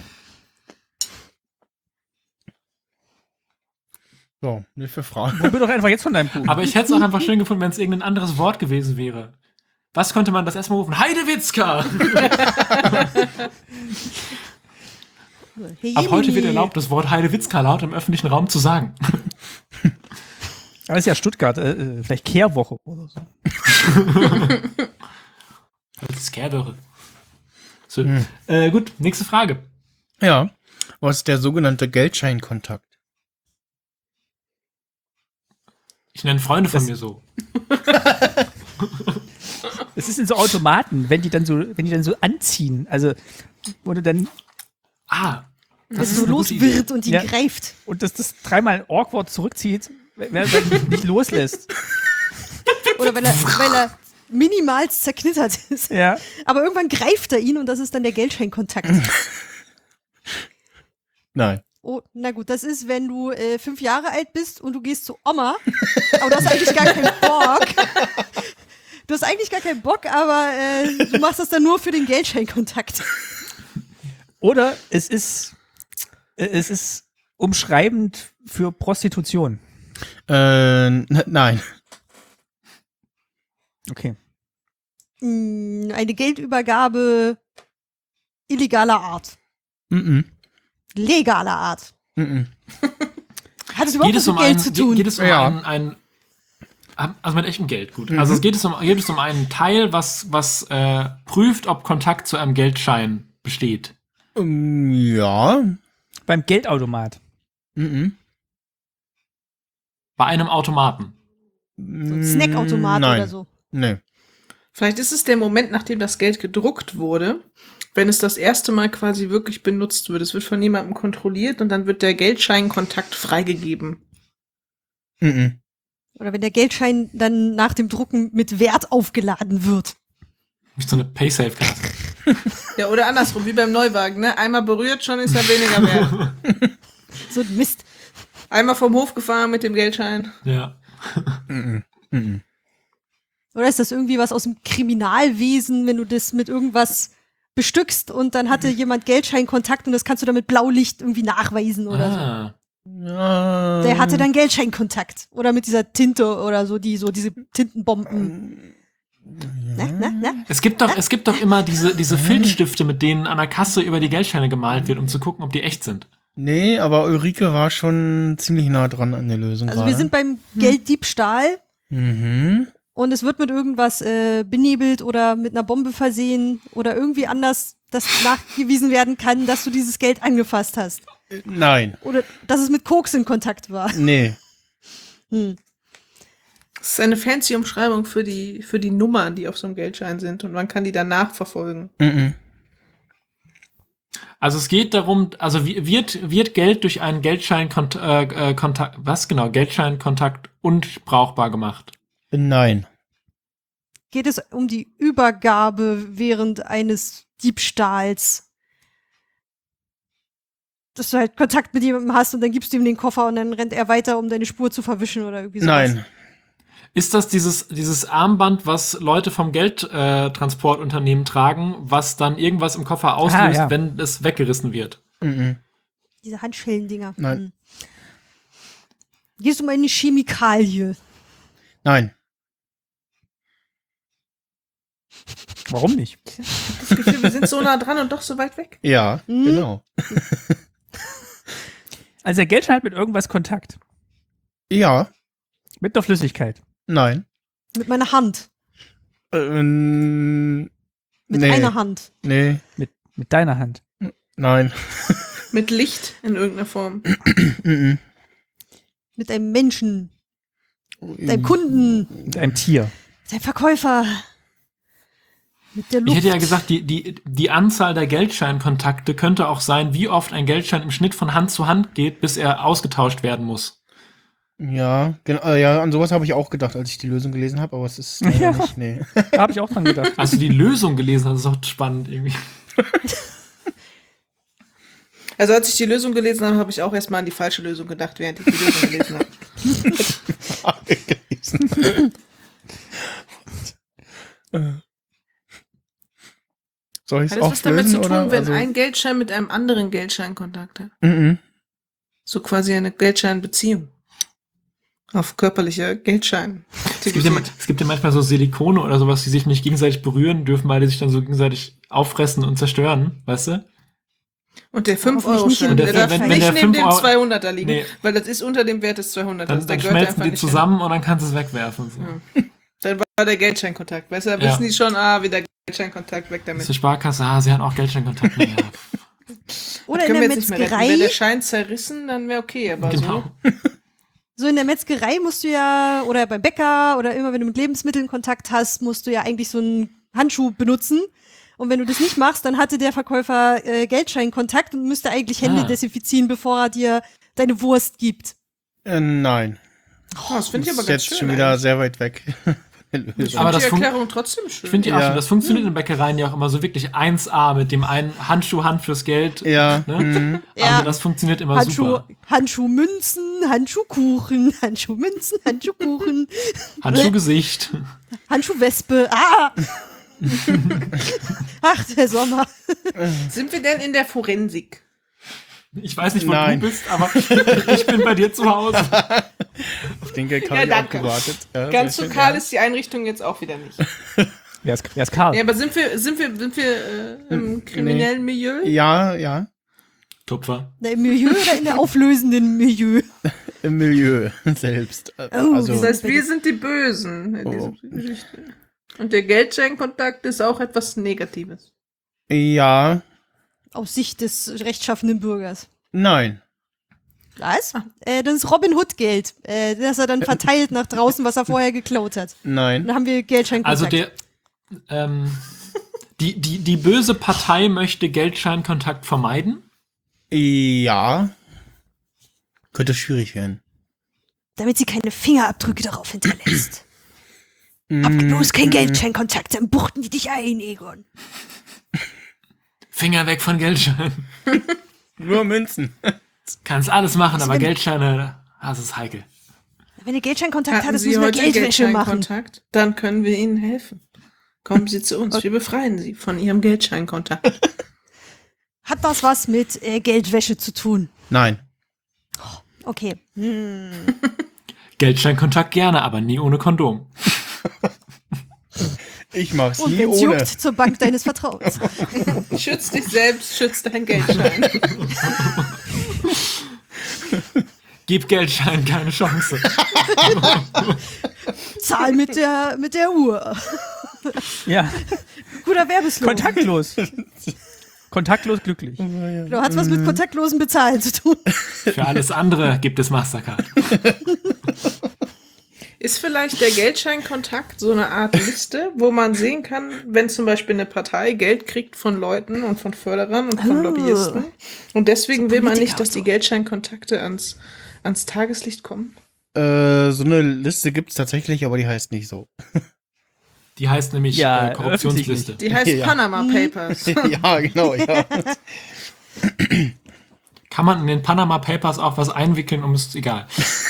B: So, nicht für Fragen.
D: Probier doch einfach jetzt von deinem Kuchen.
A: Aber ich hätte es auch einfach schön gefunden, wenn es irgendein anderes Wort gewesen wäre. Was konnte man das erstmal rufen? Heidewitzka!
C: Hey,
A: Ab heute
C: Jemini.
A: wird erlaubt, das Wort Heidewitzka laut im öffentlichen Raum zu sagen.
D: Aber ist ja Stuttgart, äh, äh, vielleicht Kehrwoche oder so.
A: Das ist Kehrwoche. So, äh, gut, nächste Frage.
B: Ja, was ist der sogenannte Geldscheinkontakt?
A: Ich nenne Freunde von
D: Das-
A: mir so.
D: Es ist in so Automaten, wenn die dann so, wenn die dann so anziehen. Also, wo du dann,
A: Ah,
C: Wenn
A: das
C: es
A: ist
C: so
A: eine
C: los
A: gute Idee.
C: wird und ihn
D: Ja.
C: greift.
D: und das, das dreimal awkward zurückzieht, wenn er dann nicht loslässt.
C: Oder weil er, weil er minimalst zerknittert ist.
D: Ja.
C: Aber irgendwann greift er ihn und das ist dann der Geldscheinkontakt.
B: Nein.
C: Oh, na gut, das ist, wenn du äh, fünf Jahre alt bist und du gehst zu Oma, aber du hast eigentlich gar keinen Bock. Du hast eigentlich gar keinen Bock, aber äh, du machst das dann nur für den Geldscheinkontakt.
D: Oder es ist, äh, es ist umschreibend für Prostitution.
B: Äh, n- nein.
D: Okay.
C: Mm, Eine Geldübergabe illegaler Art.
B: Mhm.
C: Legaler Art.
B: Mhm.
C: Hat es überhaupt
A: Geht es
C: was
A: um
C: mit Geld
A: ein,
C: zu
A: ge-
C: tun?
A: geht es um
B: Ja.
A: ein, ein, also mit echtem Geld, gut. Also es geht es um, geht es um einen Teil, was, was äh, prüft, ob Kontakt zu einem Geldschein besteht.
B: Ähm, ja.
D: Beim Geldautomat.
B: Mhm.
A: Bei einem Automaten.
C: So ein Snackautomat
B: Nein.
C: oder so.
B: Nee.
E: Vielleicht ist es der Moment, nachdem das Geld gedruckt wurde, wenn es das erste Mal quasi wirklich benutzt wird. Es wird von jemandem kontrolliert und dann wird der Geldscheinkontakt freigegeben.
B: Mhm.
C: Oder wenn der Geldschein dann nach dem Drucken mit Wert aufgeladen wird.
A: Nicht so eine Paysafe-Karte.
E: Ja, oder andersrum, wie beim Neuwagen, ne? Einmal berührt, schon ist er weniger wert.
C: So ein Mist.
E: Einmal vom Hof gefahren mit dem Geldschein.
A: Ja.
B: Mhm. Mhm.
C: Oder ist das irgendwie was aus dem Kriminalwesen, wenn du das mit irgendwas bestückst und dann hatte jemand Geldscheinkontakt und das kannst du dann mit Blaulicht irgendwie nachweisen oder
A: Ah.
B: Ja.
C: so. Der hatte dann Geldscheinkontakt. Oder mit dieser Tinte oder so, die so diese Tintenbomben. Na, na, na?
A: Es gibt doch, es gibt doch immer diese, diese Filzstifte, mit denen an der Kasse über die Geldscheine gemalt wird, um zu gucken, ob die echt sind.
B: Nee, aber Ulrike war schon ziemlich nah dran an der Lösung.
C: Also
B: gerade.
C: wir sind beim Gelddiebstahl
B: Mhm.
C: und es wird mit irgendwas äh, benebelt oder mit einer Bombe versehen oder irgendwie anders, dass nachgewiesen werden kann, dass du dieses Geld angefasst hast.
B: Nein.
C: Oder dass es mit Koks in Kontakt war.
B: Nee.
C: Hm.
E: Das ist eine fancy Umschreibung für die, für die Nummern, die auf so einem Geldschein sind und man kann die dann nachverfolgen.
B: Mhm.
A: Also es geht darum, also wie- wird, wird Geld durch einen Geldscheinkontakt, äh, äh, Kontakt, was genau, Geldscheinkontakt unbrauchbar gemacht?
B: Nein.
C: Geht es um die Übergabe während eines Diebstahls? Dass du halt Kontakt mit jemandem hast und dann gibst du ihm den Koffer und dann rennt er weiter, um deine Spur zu verwischen oder irgendwie sowas.
B: Nein.
A: Ist das dieses, dieses Armband, was Leute vom Geldtransportunternehmen äh, Transportunternehmen tragen, was dann irgendwas im Koffer auslöst,
D: ja.
A: wenn es weggerissen wird?
B: Mhm.
C: Diese Handschellendinger.
B: Nein.
C: Hm. Geht es um eine Chemikalie?
B: Nein.
D: Warum nicht?
E: Das Gefühl, wir sind so nah dran und doch so weit weg.
B: Ja,
C: Hm?
B: genau.
D: Also der Geldschein hat mit irgendwas Kontakt.
B: Ja,
D: Mit einer Flüssigkeit.
B: nein.
C: Mit meiner Hand.
B: Ähm,
C: Mit
B: nee.
C: einer Hand.
B: Nee,
D: Mit, mit deiner Hand.
B: nein.
E: Mit Licht in irgendeiner Form.
B: Mhm.
C: Mit einem Menschen. Mit einem Kunden.
D: Mit einem Tier.
C: Mit einem Verkäufer. Mit der Luft.
A: Ich hätte ja gesagt, die, die, die Anzahl der Geldscheinkontakte könnte auch sein, wie oft ein Geldschein im Schnitt von Hand zu Hand geht, bis er ausgetauscht werden muss.
B: Ja, genau, äh, ja, an sowas habe ich auch gedacht, als ich die Lösung gelesen habe, aber es ist leider
D: Ja.
B: nicht, nee.
D: Da habe ich auch dran gedacht.
A: Als du die Lösung gelesen hast, ist auch spannend irgendwie.
E: Also als ich die Lösung gelesen habe, habe ich auch erstmal an die falsche Lösung gedacht, während ich die Lösung gelesen habe.
B: gelesen. Soll ich es
E: Hat das
B: auch
E: was damit zu
B: lösen,
E: tun,
B: oder?
E: wenn
B: Also,
E: ein Geldschein mit einem anderen Geldschein Kontakt hat?
B: mhm.
E: So quasi eine Geldscheinbeziehung. Auf körperlicher Geldschein.
A: Es gibt, ja, ma- es gibt ja manchmal so Silikone oder sowas, die sich nicht gegenseitig berühren dürfen, weil die sich dann so gegenseitig auffressen und zerstören, weißt du?
E: Und der fünf
C: Hoffentlich
E: Euro
C: nicht
E: Schein,
C: in
E: der
A: den
E: darf
A: Wenn- wenn
E: nicht
A: der
E: neben
A: fünf
E: dem
A: Euro
E: zweihunderter liegen,
A: Nee.
E: weil das ist unter dem Wert des zweihunderter.
A: Dann,
E: Also der
A: dann
E: gehört
A: schmelzen
E: einfach
A: die
E: nicht
A: zusammen und dann kannst du es wegwerfen. So.
E: Ja. Dann war der Geldscheinkontakt. Weißt du, da
A: Ja.
E: wissen die schon, ah, wieder Geldscheinkontakt, weg damit.
A: Zur Sparkasse, ah, sie haben auch Geldscheinkontakt. Ja.
C: Oder in
E: Können
C: der
E: wir jetzt nicht mehr retten. Wäre
C: Metzgerei.
E: der Schein zerrissen, dann wäre okay, aber
A: Genau.
E: so.
C: So in der Metzgerei musst du ja, oder beim Bäcker, oder immer wenn du mit Lebensmitteln Kontakt hast, musst du ja eigentlich so einen Handschuh benutzen. Und wenn du das nicht machst, dann hatte der Verkäufer äh, Geldscheinkontakt und müsste eigentlich Hände
A: Ah.
C: desinfizieren, bevor er dir deine Wurst gibt.
B: Äh, nein.
E: Oh, das finde ich
B: Das
E: aber
B: ist
E: ganz
B: jetzt
E: schön.
B: schon wieder
E: eigentlich.
B: sehr weit weg. von der Lösung.
A: Aber
E: Aber
A: das
E: die
A: fun-
E: Erklärung trotzdem schön.
A: Ich finde die auch
B: Ja.
A: so, das funktioniert in Bäckereien ja auch immer so wirklich eins A mit dem einen Handschuh, Hand fürs Geld.
B: ja,
A: Ne?
B: mhm.
C: Ja.
A: Also das funktioniert immer
C: Handschuh,
A: super.
C: Handschuhmünzen, Handschuhkuchen, Handschuhmünzen, Handschuhkuchen,
A: Handschuhgesicht.
C: Handschuhwespe. Ah! Ach, der Sommer.
E: Sind wir denn in der Forensik?
A: Ich weiß nicht, wo
B: Nein.
A: du bist, aber ich bin bei dir zu Hause.
B: Auf den Gag habe
E: Ja,
B: ich auch
E: danke.
B: gewartet. Ja,
E: Ganz
B: sehr
E: so
B: schön,
E: kahl
B: ja.
E: ist die Einrichtung jetzt auch wieder nicht.
D: Wer ist, wer ist Karl?
E: Ja, aber sind wir, sind wir, sind wir äh, im kriminellen Milieu?
B: Ja, ja,
A: Tupfer.
C: Na, im Milieu oder in der auflösenden Milieu?
B: im Milieu selbst.
C: Oh,
B: Also,
E: Das heißt, wir sind die Bösen in
B: Oh.
E: dieser Geschichte. Und der Geldscheinkontakt ist auch etwas Negatives.
B: ja,
C: Aus Sicht des rechtschaffenden Bürgers.
B: nein.
C: Was? Äh, das ist Robin Hood Geld, äh, das er dann verteilt nach draußen, was er vorher geklaut hat.
B: Nein.
C: Dann haben wir Geldscheinkontakt.
A: Also der, ähm, die, die, die böse Partei möchte Geldscheinkontakt vermeiden.
B: Ja. Könnte schwierig werden.
C: Damit sie keine Fingerabdrücke darauf hinterlässt. Hab
B: Mm,
C: bloß kein
B: mm,
C: Geldscheinkontakt, dann buchten die dich ein, Egon.
A: Finger weg von Geldscheinen.
B: Nur Münzen.
A: Kannst alles machen,
C: Also
A: aber
C: wenn-
A: Geldscheine, das ist heikel.
C: Wenn ihr Geldscheinkontakt
E: Hatten
C: hattest,
E: Sie
C: müssen wir
E: heute
C: Geldwäsche machen.
E: Geldscheinkontakt? Dann können wir Ihnen helfen. Kommen Sie zu uns. Wir befreien Sie von Ihrem Geldscheinkontakt.
C: Hat das was mit äh, Geldwäsche zu tun?
B: Nein.
C: Okay. Hm.
A: Geldscheinkontakt gerne, aber nie ohne Kondom.
B: Ich mach's
C: Und
B: nie
C: wenn's
B: ohne.
C: juckt, zur Bank deines Vertrauens.
E: Schütz dich selbst, schütz deinen Geldschein.
A: Gib Geldschein keine Chance.
C: Zahl mit der, mit der Uhr.
D: Ja,
C: Guter Werbeslogan.
D: kontaktlos. kontaktlos glücklich.
C: Du hast was mit kontaktlosen Bezahlen zu tun.
A: Für alles andere gibt es Mastercard.
E: Ist vielleicht der Geldscheinkontakt so eine Art Liste, wo man sehen kann, wenn zum Beispiel eine Partei Geld kriegt von Leuten und von Förderern und von
C: Oh.
E: Lobbyisten und deswegen will man
C: Politiker
E: nicht, dass
C: und
E: die
C: so.
E: Geldscheinkontakte ans, ans Tageslicht kommen?
B: Äh, so eine Liste gibt's tatsächlich, aber die heißt nicht so.
A: Die heißt nämlich
D: Ja,
A: äh, Korruptionsliste.
E: Die heißt
B: Ja.
E: Panama Papers.
B: Ja, genau, ja.
A: Kann man in den Panama Papers auch was einwickeln, um es egal.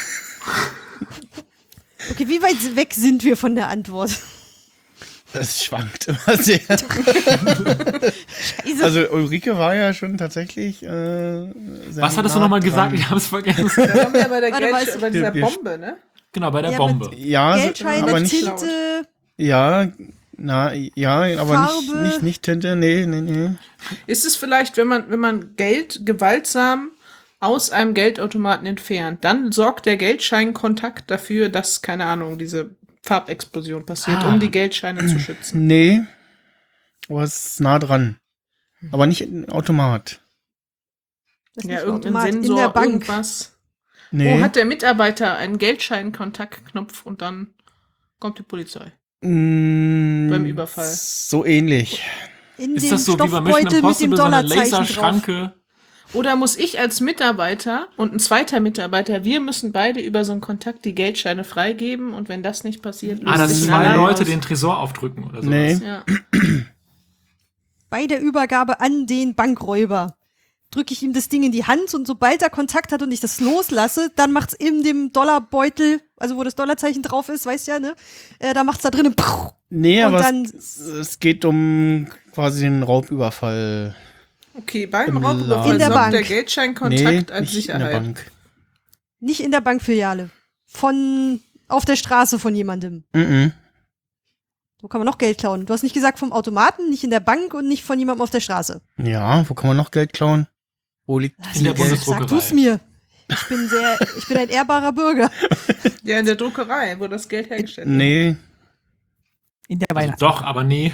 C: Okay, wie weit weg sind wir von der Antwort?
B: Das schwankt immer sehr.
C: Scheiße.
B: Also Ulrike war ja schon tatsächlich äh, sehr
A: Was hattest du
B: nah
A: nochmal
B: dran.
A: gesagt? Ich habe es vergessen.
E: Da waren wir bei der
C: Warte,
E: Geld,
C: was-
E: bei dieser
B: Wir- wir-
E: Bombe, ne?
A: Genau, bei der
C: Ja,
A: Bombe.
B: Ja, so-
C: Geldscheine,
B: aber nicht.
C: Tinte,
B: Ja, na, ja, aber nicht,
C: Farbe.
B: nicht, nicht Tinte, nee, nee, nee.
E: Ist es vielleicht, wenn man, wenn man Geld gewaltsam aus einem Geldautomaten entfernt, dann sorgt der Geldscheinkontakt dafür, dass, keine Ahnung, diese Farbexplosion passiert,
A: Ah.
E: um die Geldscheine zu schützen.
B: Nee. Aber es ist nah dran. Aber nicht ein Automat.
C: das ist
E: Ja,
C: nicht
E: irgendein
C: Automat,
E: Sensor,
C: in der Bank.
E: irgendwas.
B: Nee.
E: Wo hat der Mitarbeiter einen Geldscheinkontaktknopf und dann kommt die Polizei.
B: Mm,
E: beim Überfall?
B: So ähnlich.
C: In
A: Ist
C: dem
A: das so wie bei Mission
C: Stoffbeutel mit dem
A: Impossible, so eine
C: Dollarzeichen drauf.
A: Laserschranke?
E: Oder muss ich als Mitarbeiter und ein zweiter Mitarbeiter, wir müssen beide über so einen Kontakt die Geldscheine freigeben und wenn das nicht passiert,
A: Ah,
E: löst
A: dass
E: sich ein
A: zwei
E: Alarm
A: Leute
E: aus.
A: den Tresor aufdrücken oder sowas.
B: Nee.
E: Ja.
C: Bei der Übergabe an den Bankräuber drücke ich ihm das Ding in die Hand und sobald er Kontakt hat und ich das loslasse, dann macht's in dem Dollarbeutel, also wo das Dollarzeichen drauf ist, weißt ja, ne? Äh, da macht's da drinnen.
B: Nee,
C: Und
B: aber
C: dann-
B: es, es geht um quasi den Raubüberfall.
E: Okay, beim
B: Im
E: Raubüberfall
C: In der
E: sorgt
C: Bank.
E: der
B: Nee,
E: Geldscheinkontakt als
B: nicht in der
E: Sicherheit.
B: Bank.
C: Nicht in der Bankfiliale. Von auf der Straße von jemandem.
B: Mhm.
C: Wo kann man noch Geld klauen? Du hast nicht gesagt vom Automaten, nicht in der Bank und nicht von jemandem auf der Straße.
B: Ja, wo kann man noch Geld klauen? Wo liegt
A: In der
B: Geld?
A: Bundesdruckerei.
C: Sag du's mir. Ich bin sehr, ich bin ein ehrbarer Bürger.
E: Ja, in der Druckerei, wo das Geld hergestellt wird.
B: Nee,
D: In der
A: Also
D: Weihnachts.
A: doch, aber nee.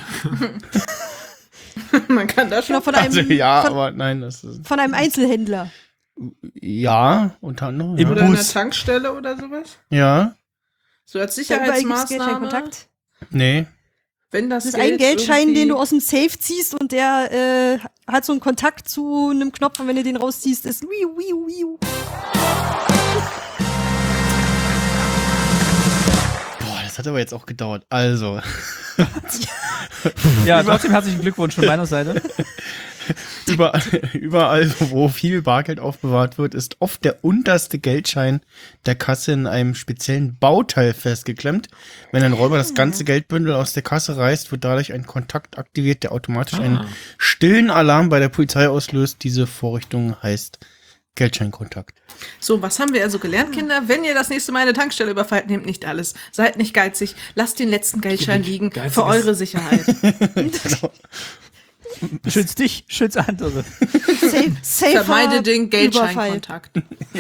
E: Man kann da
C: Genau,
E: schon.
C: von einem,
B: also ja,
C: von,
B: aber nein, das ist
C: von einem Einzelhändler.
B: ja, unter anderem.
D: Im
B: Ja.
E: Oder in der
D: Bus.
E: Tankstelle oder sowas.
B: ja,
E: So als
C: Da überall gibt's
E: Sicherheitsmaßnahme.
C: Geldscheinkontakt.
B: nee.
E: Wenn das,
C: Das ist ein Geldschein,
E: irgendwie-
C: den du aus dem Safe ziehst und der äh, hat so einen Kontakt zu einem Knopf und wenn du den rausziehst, ist wiu, wiu, wiu.
B: Boah, das hat aber jetzt auch gedauert. Also,
D: Ja, trotzdem herzlichen Glückwunsch von meiner Seite.
B: überall, überall, wo viel Bargeld aufbewahrt wird, ist oft der unterste Geldschein der Kasse in einem speziellen Bauteil festgeklemmt. Wenn ein Räuber das ganze Geldbündel aus der Kasse reißt, wird dadurch ein Kontakt aktiviert, der automatisch
A: Ah.
B: einen stillen Alarm bei der Polizei auslöst. Diese Vorrichtung heißt Geldscheinkontakt.
E: So, was haben wir also gelernt, Kinder? Wenn ihr das nächste Mal eine Tankstelle überfallt, nehmt nicht alles. Seid nicht geizig. Lasst den letzten Geldschein liegen
A: Geiziges-
E: für eure Sicherheit.
D: Schütz dich, schütz andere.
C: Safe, safer
E: Vermeide den
C: Überfall.
E: Geldscheinkontakt.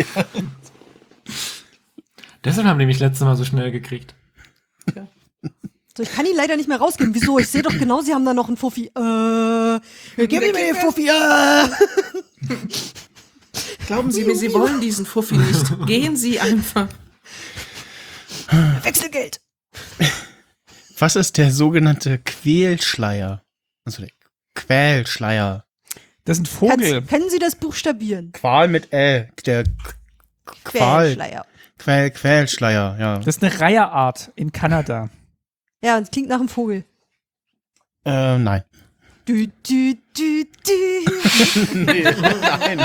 A: Deshalb haben die mich letztes Mal so schnell gekriegt.
C: So, ich kann ihn leider nicht mehr rausgeben. Wieso? Ich sehe doch genau, sie haben da noch einen Fuffi. Äh, gib ihm den Fuffi. Äh.
E: Glauben Sie mir, Sie wollen diesen Fuffi nicht. Gehen Sie einfach.
C: Wechselgeld.
B: Was ist der sogenannte Quälschleier? Also der Quälschleier.
D: Das ist ein Vogel.
C: Kannst, können Sie das buchstabieren?
B: Qual mit Ä. Der Qual.
C: Quälschleier.
B: Quäl, Quälschleier, ja.
D: Das ist eine Reiherart in Kanada.
C: Ja, das klingt nach einem Vogel.
B: Äh, nein.
C: Du, du, du, du.
B: Nee, nein.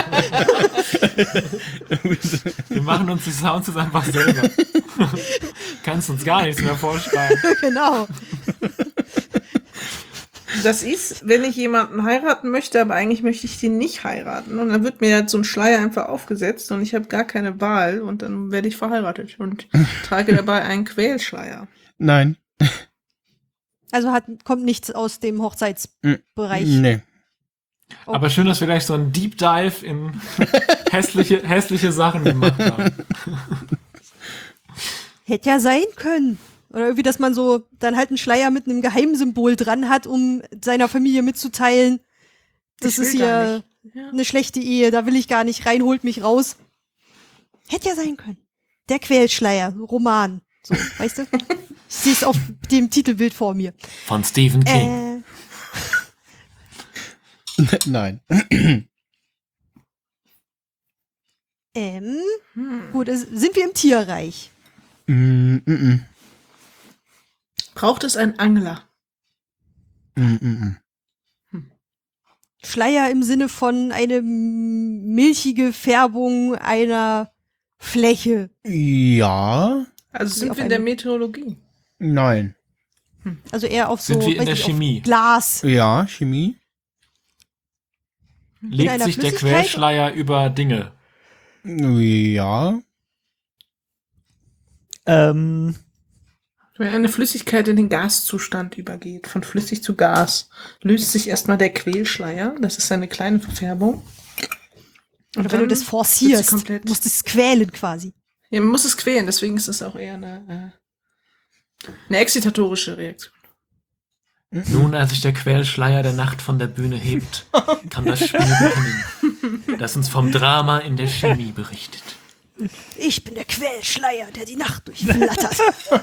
A: Wir machen uns die Sounds jetzt einfach selber. Kannst uns gar nichts mehr vorschreiben.
C: Genau.
E: Das ist, wenn ich jemanden heiraten möchte, aber eigentlich möchte ich den nicht heiraten. Und dann wird mir halt so ein Schleier einfach aufgesetzt und ich habe gar keine Wahl und dann werde ich verheiratet und trage dabei einen Quälschleier.
B: Nein.
C: Also hat, kommt nichts aus dem Hochzeitsbereich.
B: Nee.
A: Aber schön, dass wir gleich so einen Deep Dive in hässliche, hässliche Sachen gemacht haben.
C: Hätte ja sein können. Oder irgendwie, dass man so dann halt einen Schleier mit einem Geheimsymbol dran hat, um seiner Familie mitzuteilen, das
E: Ich will
C: ist
E: gar
C: hier
E: nicht. Ja.
C: eine schlechte Ehe, da will ich gar nicht rein, holt mich raus. Hätte ja sein können. Der Quälschleier, Roman. So, weißt du? Ich sehe es auf dem Titelbild vor mir.
A: Von Stephen King.
C: Äh,
B: Nein.
C: ähm, gut, es, sind wir im Tierreich?
B: Mm, mm, mm.
E: Braucht es einen Angler?
B: Mm, mm,
C: Schleier im Sinne von eine milchige Färbung einer Fläche.
B: mm. Ja,
E: Also
C: Sie
E: sind
C: auf
E: wir in der
C: einem-
E: Meteorologie?
B: nein.
C: Also eher auf so
A: Sind wir in
C: weiß
A: der
C: nicht, auf
A: Chemie?
C: Glas.
B: Ja, Chemie.
A: Legt
C: einer
A: sich der
C: Flüssigkeit?
A: Querschleier über Dinge?
B: Ja.
D: Ähm,
E: Wenn eine Flüssigkeit in den Gaszustand übergeht, von flüssig zu Gas, löst sich erstmal der Quälschleier. Das ist eine kleine Verfärbung.
C: Oder wenn du das
E: wird sie
C: forcierst,
E: komplett-
C: musst du es quälen quasi.
E: Ja, man muss es quälen, deswegen ist es auch eher eine, äh, eine excitatorische Reaktion.
A: Nun, als sich der Quellschleier der Nacht von der Bühne hebt, kann das Spiel beginnen, das uns vom Drama in der Chemie berichtet.
C: Ich bin der Quellschleier, der die Nacht durchflattert.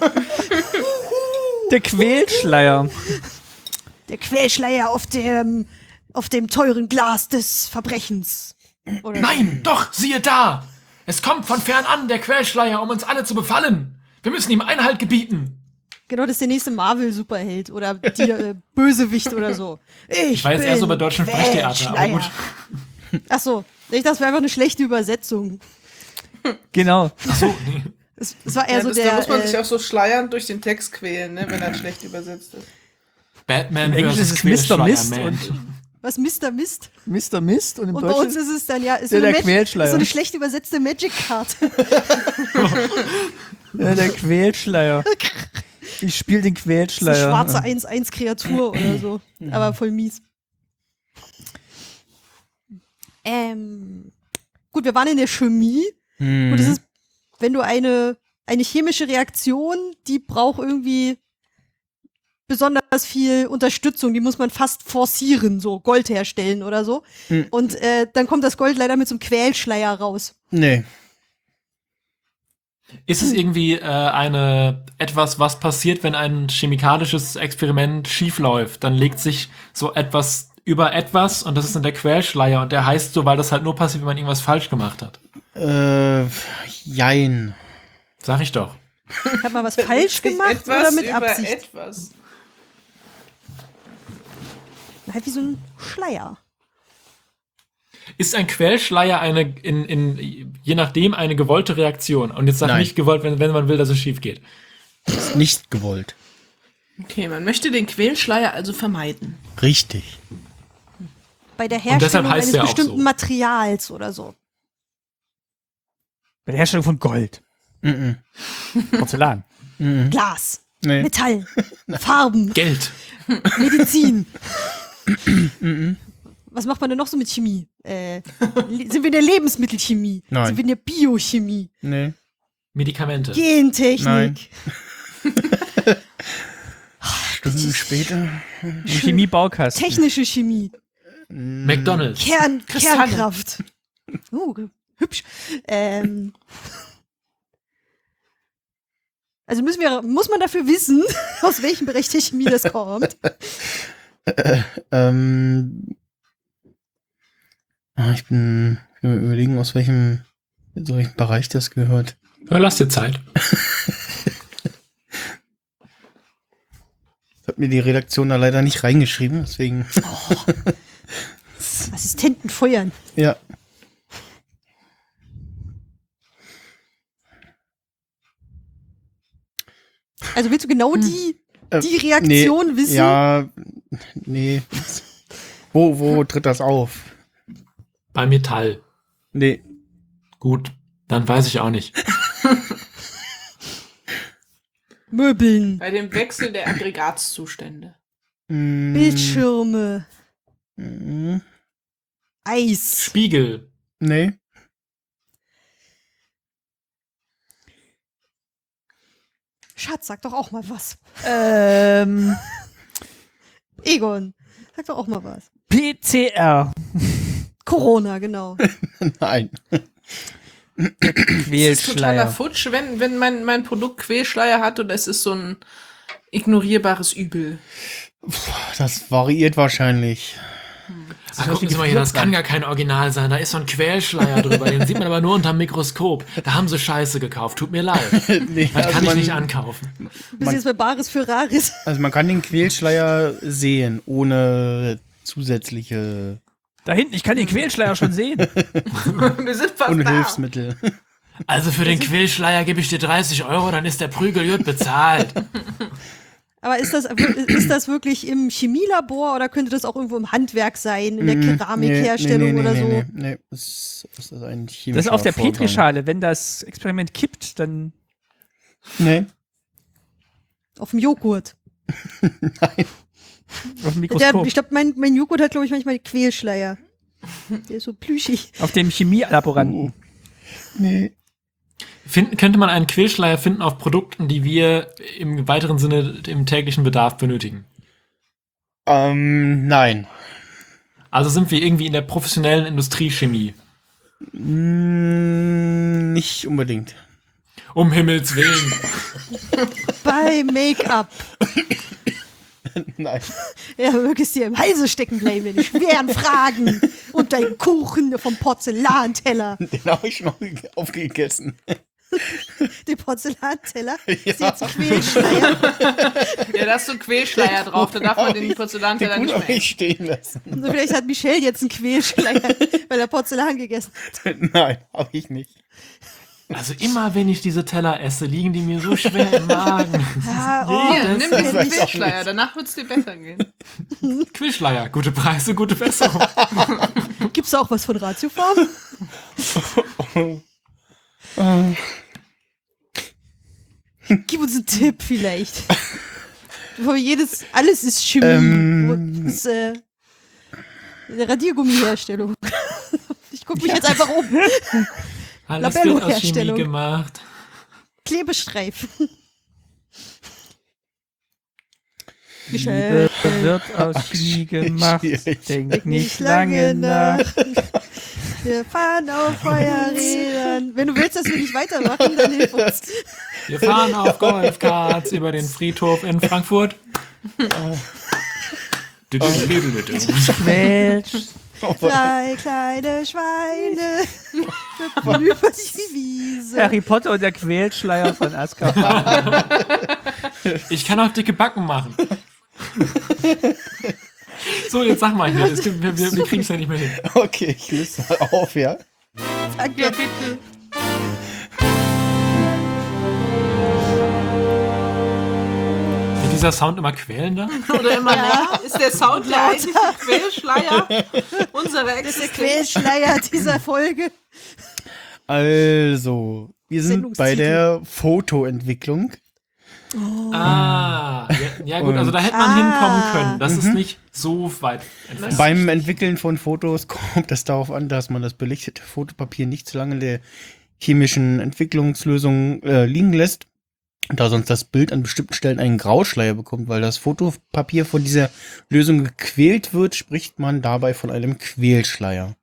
D: der Quälschleier.
C: Der Quellschleier auf dem, auf dem teuren Glas des Verbrechens. Oder
A: Nein, doch, siehe da! Es kommt von fern an, der Quellschleier, um uns alle zu befallen. Wir müssen ihm Einhalt gebieten.
C: Genau, das ist der nächste Marvel-Superheld oder die, äh, Bösewicht oder so. Ich,
A: Ich weiß
C: bin
A: eher so bei deutschen Sprechtheater, aber
C: Quellschleier.
A: gut.
C: Ach so, ich dachte, das war einfach eine schlechte Übersetzung.
D: Genau.
A: Ach so, nee.
C: Es, es war eher
E: Ja,
C: so
E: das,
C: der.
E: da muss man sich
C: äh,
E: auch so schleiernd durch den Text quälen, ne, wenn er schlecht übersetzt ist.
A: Batman
D: Im Englischen
A: versus
D: ist es Mister Mist
A: Quellschleier-Man.
D: und
C: was Mister Mist.
D: Mister Mist und im
C: Und bei uns
D: Deutschen
C: ist es dann ja ist
D: der-
C: so, eine
D: der
C: Mag-
D: Quälschleier.
C: ist so eine schlecht übersetzte Magic-Karte.
D: ja, der Quälschleier. Ich spiele den
C: Das ist eine
D: Quälschleier.
C: schwarze eins eins Kreatur oder so. Aber voll mies. Ähm, gut, wir waren in der Chemie.
B: Hm.
C: Und das ist, wenn du eine, eine chemische Reaktion, die braucht irgendwie besonders viel Unterstützung, die muss man fast forcieren, so Gold herstellen oder so.
B: Hm.
C: Und äh, dann kommt das Gold leider mit so einem Quälschleier raus.
B: Nee.
A: Ist es irgendwie äh, eine etwas, was passiert, wenn ein chemikalisches Experiment schiefläuft? Dann legt sich so etwas über etwas und das ist dann der Quellschleier und der heißt so, weil das halt nur passiert, wenn man irgendwas falsch gemacht hat.
B: Äh, jein.
A: Sag ich doch.
C: Hat man was falsch
E: Sich
C: gemacht
E: etwas
C: oder mit
E: über
C: Absicht?
E: Etwas.
C: Halt wie so ein Schleier.
A: Ist ein Quellschleier eine, in, in, je nachdem, eine gewollte Reaktion? Und jetzt sag
B: Nein.
A: nicht gewollt, wenn, wenn man will, dass es schief geht.
B: Ist nicht gewollt.
E: Okay, man möchte den Quälschleier also vermeiden.
B: Richtig.
C: Bei der
A: deshalb
C: Herstellung
A: heißt
C: eines
A: der auch
C: bestimmten
A: so.
C: Materials oder so.
D: Bei der Herstellung von Gold.
B: Mm
D: Porzellan.
B: -mm.
C: Glas,
B: Nee.
C: Metall, Farben,
A: Geld.
C: Medizin. Was macht man denn noch so mit Chemie? Äh, le- sind wir in der Lebensmittelchemie?
B: Nein.
C: Sind wir in der Biochemie?
B: Nee.
A: Medikamente.
C: Gentechnik?
B: Nein. Stunden später.
D: Im Chemiebaukasten.
C: Technische Chemie?
A: McDonalds.
C: Kern,
A: Kristalle.
C: Kernkraft? Oh, ge- hübsch. Ähm, also müssen wir, muss man dafür wissen, aus welchem Bereich der Chemie das kommt?
B: Ähm, ah, ich bin, ich bin mir überlegen, aus welchem, aus welchem Bereich das gehört.
A: Ja, lass dir Zeit.
B: Das hat mir die Redaktion da leider nicht reingeschrieben, deswegen.
C: Assistenten feuern.
B: Ja.
C: Also willst du genau die,
B: Äh,
C: die Reaktion
B: nee,
C: wissen?
B: Ja, nee. Wo, wo tritt das auf?
A: Bei Metall.
B: Nee.
A: Gut, dann weiß ich auch nicht.
C: Möbeln,
E: Bei dem Wechsel der Aggregatzustände.
B: Mm,
C: Bildschirme,
B: mm,
C: Eis.
A: Spiegel.
B: Nee.
C: Schatz, sag doch auch mal was.
D: Ähm,
C: Egon, sag doch auch mal was.
D: P C R.
C: Corona, genau.
B: Nein.
E: Ist es totaler
D: Quälschleier.
E: Futsch, wenn, wenn mein, mein Produkt Quälschleier hat oder ist es so ein ignorierbares Übel?
B: Das variiert wahrscheinlich.
A: Ach, gucken Sie mal hier, das kann gar kein Original sein. Da ist so ein Quälschleier drüber. Den sieht man aber nur unterm Mikroskop. Da haben sie Scheiße gekauft. Tut mir leid.
B: Nee,
A: Das
B: also
A: kann ich
B: man,
A: nicht ankaufen.
C: Bis jetzt bei Bares für Rares.
B: Also man kann den Quälschleier sehen, ohne zusätzliche
D: Da hinten, ich kann den Quälschleier schon sehen.
E: Wir sind fast
B: ohne
E: da.
B: Hilfsmittel.
A: Also für den Quälschleier gebe ich dir dreißig Euro, dann ist der Prügel gut bezahlt.
C: Aber ist das, ist das wirklich im Chemielabor oder könnte das auch irgendwo im Handwerk sein, in der Keramikherstellung
B: nee, nee,
C: oder
B: nee,
C: so?
B: Nee, nee, nee. Das, das ist ein chemischer
D: Das ist auf der
B: Vorgang.
D: Petrischale. Wenn das Experiment kippt, dann
B: Nee.
C: Auf dem Joghurt.
D: auf dem
C: Der,
D: Mikroskop.
C: ich glaube, mein, mein Joghurt hat, glaube ich, manchmal Quälschleier. Der ist so plüschig.
D: Auf dem Chemielaboranten.
B: Nee.
A: Finden, könnte man einen Quälschleier finden auf Produkten, die wir im weiteren Sinne im täglichen Bedarf benötigen?
B: Ähm, nein.
A: Also sind wir irgendwie in der professionellen Industriechemie.
B: Mm, nicht unbedingt.
A: Um Himmels Willen.
C: Bei Make-up.
B: Nein.
C: Ja, mögest dir im Halse stecken bleiben, die schweren Fragen. Und dein Kuchen vom Porzellanteller.
B: Den habe ich schon aufgegessen.
C: Den Porzellanteller?
B: Ja.
C: Ist jetzt ein Quälschleier?
E: Ja, da ist so ein Quälschleier drauf, da darf man den
B: Den
E: Porzellanteller
B: Kuchen
E: nicht
B: habe
E: mehr
B: ich stehen lassen.
C: So, vielleicht hat Michelle jetzt einen Quälschleier, weil er Porzellan gegessen hat.
B: Nein, habe ich nicht.
A: Also immer, wenn ich diese Teller esse, liegen die mir so schwer im Magen.
C: Ja, oh,
E: Hier, nimm den
B: weiß ich auch
E: Quälschleier,
B: nicht.
E: danach wird es dir besser gehen.
A: Quälschleier, gute Preise, gute Besserung.
C: gibt's da auch was von Ratiofarm? Gib uns einen Tipp vielleicht. Bevor wir jedes, alles ist Chemie.
B: Ähm.
C: Das ist, äh, eine Radiergummiherstellung. Ich gucke mich jetzt einfach um.
A: Alles wird aus Chemie
C: Labello-Herstellung.
A: gemacht.
C: Klebestreifen.
D: Liebe
C: Michelle.
D: wird aus Chemie gemacht.
B: schwierig.
D: Denk nicht lange nach.
C: Wir fahren auf Feuerrädern. Wenn du willst, dass wir nicht weitermachen, dann hilf uns.
A: Wir fahren auf Golfkarts über den Friedhof in Frankfurt.
D: Mensch.
C: Drei kleine Schweine hüpfen über die Wiese.
D: Harry Potter und der Quälschleier von Azkaban.
A: Ich kann auch dicke Backen machen. So, jetzt sag mal hier, das gibt, wir, wir, wir kriegen es ja nicht mehr hin.
B: Okay, ich löse mal auf, ja.
C: Danke.
E: Ja, bitte.
A: Wird dieser Sound immer quälender?
E: Oder immer mehr? Ist der Sound der eigentliche Quälschleier unserer
C: Das ist der
E: Existenz?
C: Quälschleier dieser Folge.
B: Also, wir sind bei
C: Sendungstitel.
B: der Fotoentwicklung.
A: Ah, ja, ja gut, also da hätte man
C: Ah.
A: hinkommen können. Das ist nicht so weit entfernt.
B: Beim Entwickeln von Fotos kommt es darauf an, dass man das belichtete Fotopapier nicht zu lange in der chemischen Entwicklungslösung äh, liegen lässt, da sonst das Bild an bestimmten Stellen einen Grauschleier bekommt, weil das Fotopapier von dieser Lösung gequält wird, spricht man dabei von einem Quälschleier.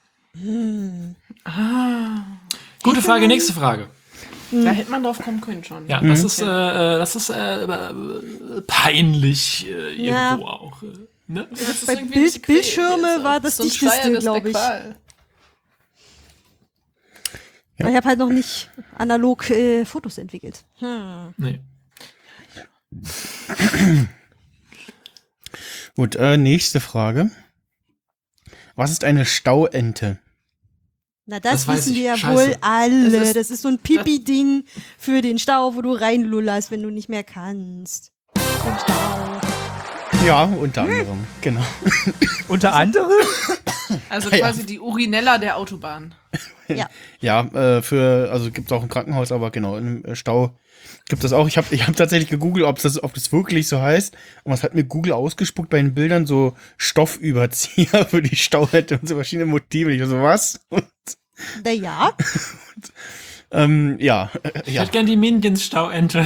E: Ah,
A: Gute Frage, nächste Frage.
E: da hätte man drauf kommen können schon.
A: Ja, das ist, äh, das ist äh, äh, peinlich äh, irgendwo
C: Ja.
A: auch. Äh, ne?
E: Das ist
C: Bei
E: irgendwie
C: Bild-
E: nicht quäl-
C: Bildschirme
E: ist.
C: war das
E: So ein
C: dichteste,
E: Schleier, das
C: glaub
E: der
C: ich.
E: Qual.
C: Ich habe halt noch nicht analog äh, Fotos entwickelt. Hm.
A: Nee.
B: Gut, äh, nächste Frage. Was ist eine Stauente?
C: Na, das,
A: Das weiß
C: wissen
A: ich.
C: wir ja
A: Scheiße.
C: wohl alle.
E: Das
C: Das
E: ist-
C: ist, so ein Pipi-Ding für den Stau, wo du reinlullerst, wenn du nicht mehr kannst. Den Stau.
B: Ja, unter anderem, genau.
D: Unter anderem?
E: Also
B: Ja.
E: quasi die Urinella der Autobahn.
C: Ja.
B: Ja, äh, für, also gibt es auch im Krankenhaus, aber genau, im äh, Stau gibt es auch. Ich habe ich hab tatsächlich gegoogelt, ob das, ob das wirklich so heißt. Und was hat mir Google ausgespuckt bei den Bildern? So Stoffüberzieher für die Stauhette und so verschiedene Motive. Ich so, was? Und,
C: Na ja.
B: ähm, ja, äh,
A: Ich
B: ja.
A: hätte gern die Minions-Stauente.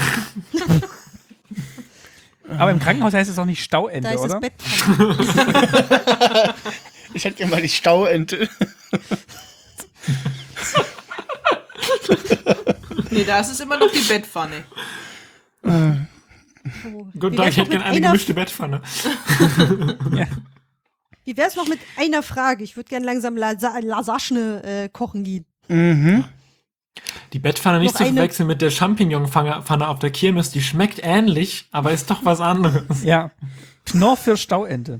D: Aber im Krankenhaus heißt es auch nicht
C: Da
D: Stauende,
C: ist
D: oder?
C: das Bett dran.
B: Ich hätte gerne mal die Stauente.
E: Nee, da ist es immer noch die Bettpfanne.
C: Oh.
A: Guten
C: Wie
A: Tag,
C: wär's
A: ich
C: noch
A: hätte
C: mit
A: gerne eine
C: einer-
A: gemischte Bettpfanne.
C: Wie wär's noch mit einer Frage? Ich würde gerne langsam Lasa Lasagne äh, kochen gehen.
B: Mhm.
A: Die Bettpfanne nicht
C: Noch
A: zu
C: eine-
A: verwechseln mit der Champignonpfanne auf der Kirmes. Die schmeckt ähnlich, aber ist doch was anderes.
D: Ja. Knorr für Stauente.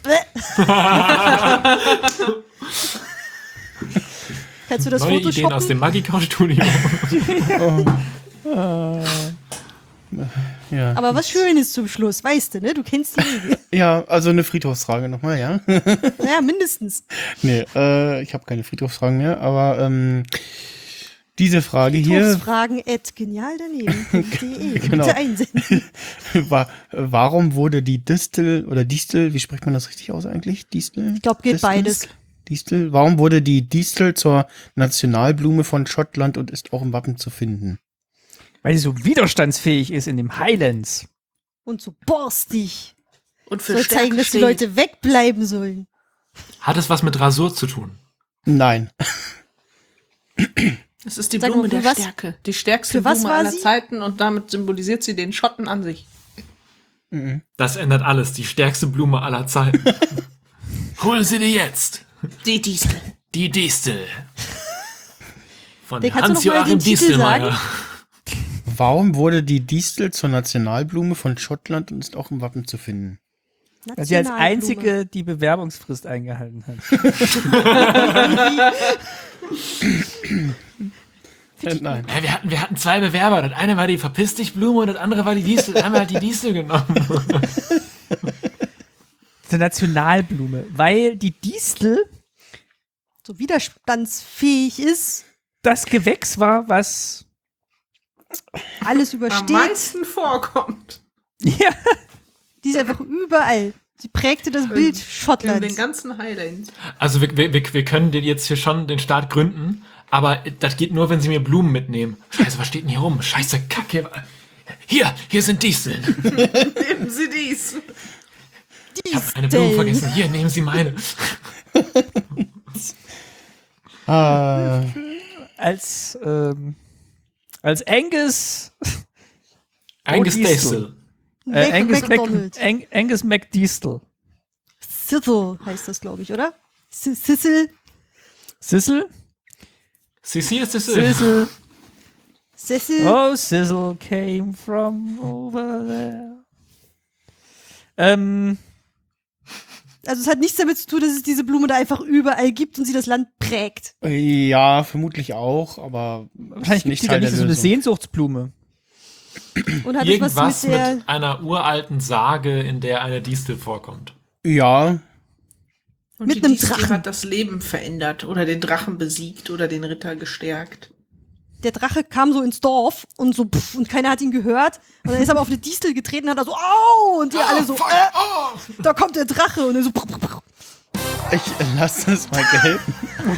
C: Kannst du das
A: Neue Ideen aus
C: photoshoppen?
A: dem Magikau-Studio.
B: Ja.
C: Aber was Schönes zum Schluss, weißt du, ne? Du kennst die Regel.
B: ja, also eine Friedhofsfrage nochmal, ja.
C: Naja, mindestens.
B: nee, äh, ich habe keine Friedhofsfragen mehr, aber ähm, diese Frage hier
C: Fragen at genial daneben.de.
B: Genau.
C: Bitte einsenden.
B: war, warum wurde die Distel oder Distel, wie spricht man das richtig aus eigentlich? Distel?
C: Ich glaube, geht
B: Distel?
C: beides.
B: Distel? Warum wurde die Distel zur Nationalblume von Schottland und ist auch im Wappen zu finden?
D: Weil sie so widerstandsfähig ist in dem Highlands.
C: Und so borstig.
E: Und für
C: Soll
E: Stärke
C: zeigen, dass die
E: steht.
C: Leute wegbleiben sollen.
A: Hat es was mit Rasur zu tun?
B: Nein.
E: Es ist die
C: Sag
E: Blume
C: mal, für
E: der
C: was-
E: Stärke. Die stärkste
C: für was
E: Blume
C: war
E: aller
C: sie?
E: Zeiten und damit symbolisiert sie den Schotten an sich.
A: Das ändert alles. Die stärkste Blume aller Zeiten. Holen Sie die jetzt.
E: Die Distel.
A: Die Distel. Von
C: Der, kannst du noch mal
A: Hans-Joachim
C: den Titel
A: Distelmeier.
B: Warum wurde die Distel zur Nationalblume von Schottland und ist auch im Wappen zu finden?
D: Weil sie als
C: Nationalblume.
D: einzige die Bewerbungsfrist eingehalten hat.
B: Äh, nein.
A: Ja, wir, hatten, wir hatten zwei Bewerber. Das eine war die Verpiss dich Blume und das andere war die Distel. Dann haben wir halt die Distel genommen.
D: Die Nationalblume. Weil die Distel
C: So widerstandsfähig ist,
D: das Gewächs war, was
C: alles
E: Am
C: übersteht.
E: meisten vorkommt.
D: ja,
C: Die ist einfach überall. Sie prägte das Bild
E: In den
C: Schottlands.
E: ganzen Highlands.
A: Also wir, wir, wir wir können den jetzt hier schon den Start gründen, aber das geht nur, wenn Sie mir Blumen mitnehmen. Scheiße, was steht denn hier rum? Scheiße, Kacke. Hier, hier sind Disteln.
E: Nehmen Sie dies.
A: Ich habe eine Blume vergessen. Hier, nehmen Sie meine.
B: Ah,
D: als, ähm, als Angus,
A: Angus
D: Distel.
A: Distel.
D: äh,
C: Mac-
D: Angus, Mac,
C: McDonald.
D: Ang, Angus McDistel.
C: Sizzle heißt das, glaube ich, oder? Si- Sizzle.
D: Sizzle?
A: Sissi ist das.
D: Sizzle.
C: Sizzle.
D: Oh, Sizzle came from over there. Ähm,
C: Also es hat nichts damit zu tun, dass es diese Blume da einfach überall gibt und sie das Land prägt.
B: ja, vermutlich auch, aber
D: wahrscheinlich gibt
B: nicht
D: es ja
B: Teil
D: nicht
B: der
D: so eine
B: Lösung.
D: Sehnsuchtsblume.
C: Und hat es
A: Irgendwas
C: was mit der...
A: mit einer uralten Sage, in der eine Distel vorkommt.
B: Ja,
E: Und
C: Mit
E: die
C: nem
E: Distel
C: Drachen.
E: hat das Leben verändert oder den Drachen besiegt oder den Ritter gestärkt.
C: Der Drache kam so ins Dorf und so pff, und keiner hat ihn gehört. Und dann ist er aber auf eine Distel getreten und hat er so, au! Und die alle so, äh, da kommt der Drache. Und er so, pff, pff, pff.
B: ich lasse das mal gelten.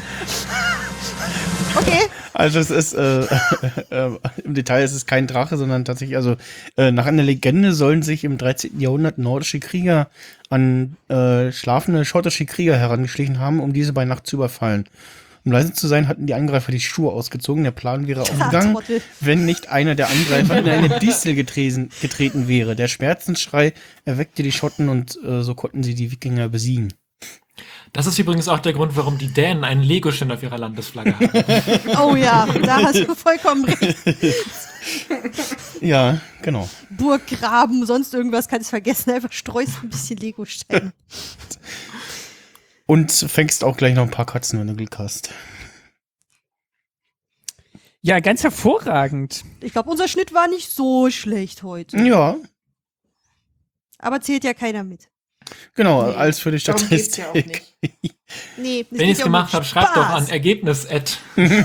C: Okay.
B: Also es ist, äh, äh, im Detail ist es kein Drache, sondern tatsächlich, also äh, nach einer Legende sollen sich im dreizehnten Jahrhundert nordische Krieger an äh, schlafende schottische Krieger herangeschlichen haben, um diese bei Nacht zu überfallen. Um leise zu sein, hatten die Angreifer die Schuhe ausgezogen. Der Plan wäre aufgegangen,
C: Trottel.
B: wenn nicht einer der Angreifer in eine Distel getreten, getreten wäre. Der Schmerzensschrei erweckte die Schotten und äh, so konnten sie die Wikinger besiegen.
A: Das ist übrigens auch der Grund, warum die Dänen einen Legostein auf ihrer Landesflagge haben.
C: Oh ja, da hast du vollkommen recht.
B: Ja, genau.
C: Burggraben, sonst irgendwas kannst du vergessen. Einfach streust ein bisschen Legosteine.
B: Und fängst auch gleich noch ein paar Katzen, wenn du Glück hast.
D: Ja, ganz hervorragend.
C: Ich glaube, unser Schnitt war nicht so schlecht heute.
B: Ja,
C: Aber zählt ja keiner mit.
B: genau,
E: Nee,
B: als für die
E: darum geht's
B: Statistik.
E: ja auch nicht.
C: Nee, es
A: Wenn
C: geht
A: ich es
C: ja um
A: gemacht habe, schreibt doch an
C: Spaß.
A: Ergebnis at.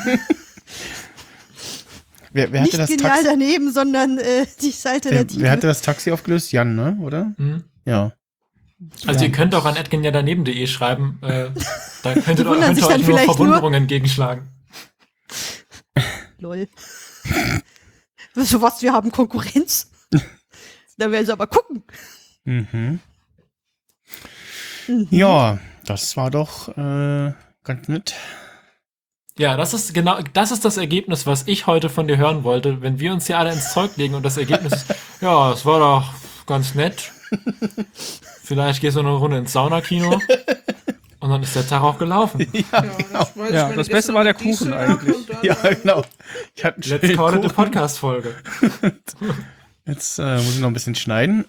B: Wer, wer,
C: Nicht
B: hatte das
C: genial
B: Taxi,
C: daneben, sondern äh, die
B: wer,
C: Alternative.
B: wer hatte das Taxi aufgelöst? Jan, ne? Oder?
A: Hm?
B: Ja.
A: Also
D: Ja.
A: ihr könnt auch an atgeniadaneben.de schreiben. Äh, da könntet
C: Die
A: ihr
C: wundern
A: könnt
C: sich
A: ihr
C: dann
A: euch nur
C: vielleicht
A: Verwunderungen entgegenschlagen.
C: Lol. So was, wir haben Konkurrenz. Da werden sie aber gucken.
B: Mhm.
C: Mhm.
B: Ja, das war doch äh, ganz nett.
A: Ja, das ist genau, das ist das Ergebnis, was ich heute von dir hören wollte. Wenn wir uns hier alle ins Zeug legen und das Ergebnis ist, ja, es war doch ganz nett. Vielleicht gehst du noch eine Runde ins Saunakino. Und dann ist der Tag auch gelaufen.
B: Ja, genau.
E: war-
D: Ja,
E: meine,
D: das
E: gestern
D: Beste war der
E: noch Diesel
D: Kuchen
E: ab
D: eigentlich.
E: und dann-
B: Ja, genau. Ich hatte einen
A: Let's
B: schönen
A: call it a
B: Kuchen.
A: Podcast-Folge.
B: Jetzt äh, muss ich noch ein bisschen schneiden.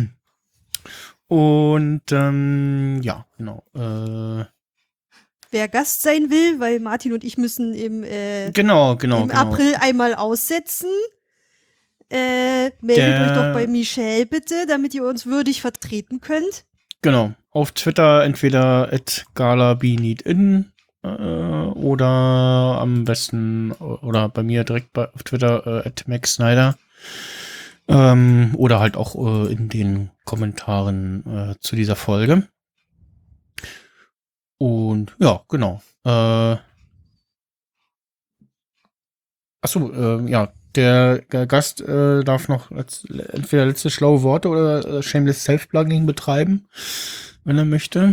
B: Und ähm, ja, genau. Äh,
C: Wer Gast sein will, weil Martin und ich müssen im, äh,
B: genau, genau,
C: im
B: genau.
C: April einmal aussetzen. Äh, meldet
B: Der-
C: euch doch bei Michelle bitte, damit ihr uns würdig vertreten könnt.
B: Genau. Auf Twitter entweder at galabeneedin äh, oder am besten oder bei mir direkt bei, auf Twitter äh, at Max Snyder. Ähm, oder halt auch äh, in den Kommentaren äh, zu dieser Folge. Und ja, genau. Äh, achso, äh, ja, der äh, Gast äh, darf noch letz, entweder letzte schlaue Worte oder äh, Shameless Self-Plugging betreiben, wenn er möchte.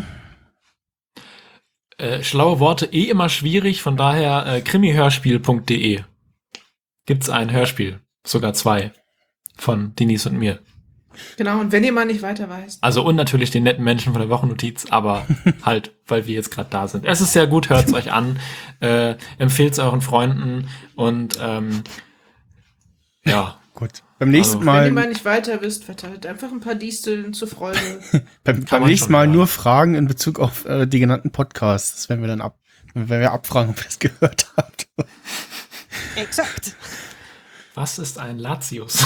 A: Äh, schlaue Worte eh immer schwierig, von daher äh, krimihörspiel punkt de gibt's ein Hörspiel, sogar zwei, von Denise und mir.
E: Genau, und wenn ihr mal nicht weiter weißt.
A: Also und natürlich den netten Menschen von der Wochennotiz, aber halt, weil wir jetzt gerade da sind. Es ist sehr gut, hört's euch an, äh, empfehlt's euren Freunden und ähm, ja,
B: Gut. Beim nächsten
A: Also,
E: Wenn
B: Mal,
E: ihr mal nicht weiter wisst, verteilt einfach ein paar Disteln zur Freude.
B: beim,
A: kann
B: beim
A: man
B: nächsten
A: schon
B: Mal
A: hören.
B: nur Fragen in Bezug auf äh, die genannten Podcasts. Das werden wir dann ab, wenn wir abfragen, ob ihr das gehört habt.
C: Exakt.
A: was ist ein Latius?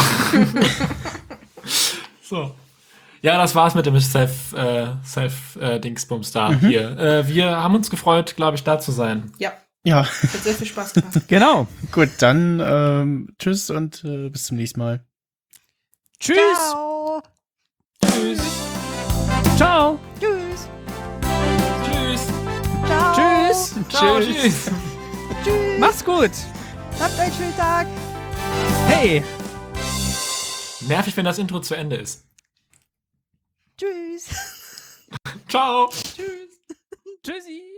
A: So. Ja, das war's mit dem Self, äh, Self äh, Dingsbums da hier. Äh, wir haben uns gefreut, glaube ich, da zu sein.
E: Ja,
B: Ja,
E: hat sehr viel Spaß gemacht.
D: Genau.
B: gut, dann ähm, tschüss und äh, bis zum nächsten Mal.
D: Tschüss.
C: Ciao.
A: Tschüss.
D: Ciao.
C: Tschüss.
A: Tschüss.
C: Ciao.
D: Tschüss.
A: Ciao, tschüss.
C: Tschüss.
D: Mach's gut.
C: Habt einen schönen Tag.
D: Hey.
A: Nervig, wenn das Intro zu Ende ist.
C: Tschüss.
A: Ciao.
D: Tschüssi.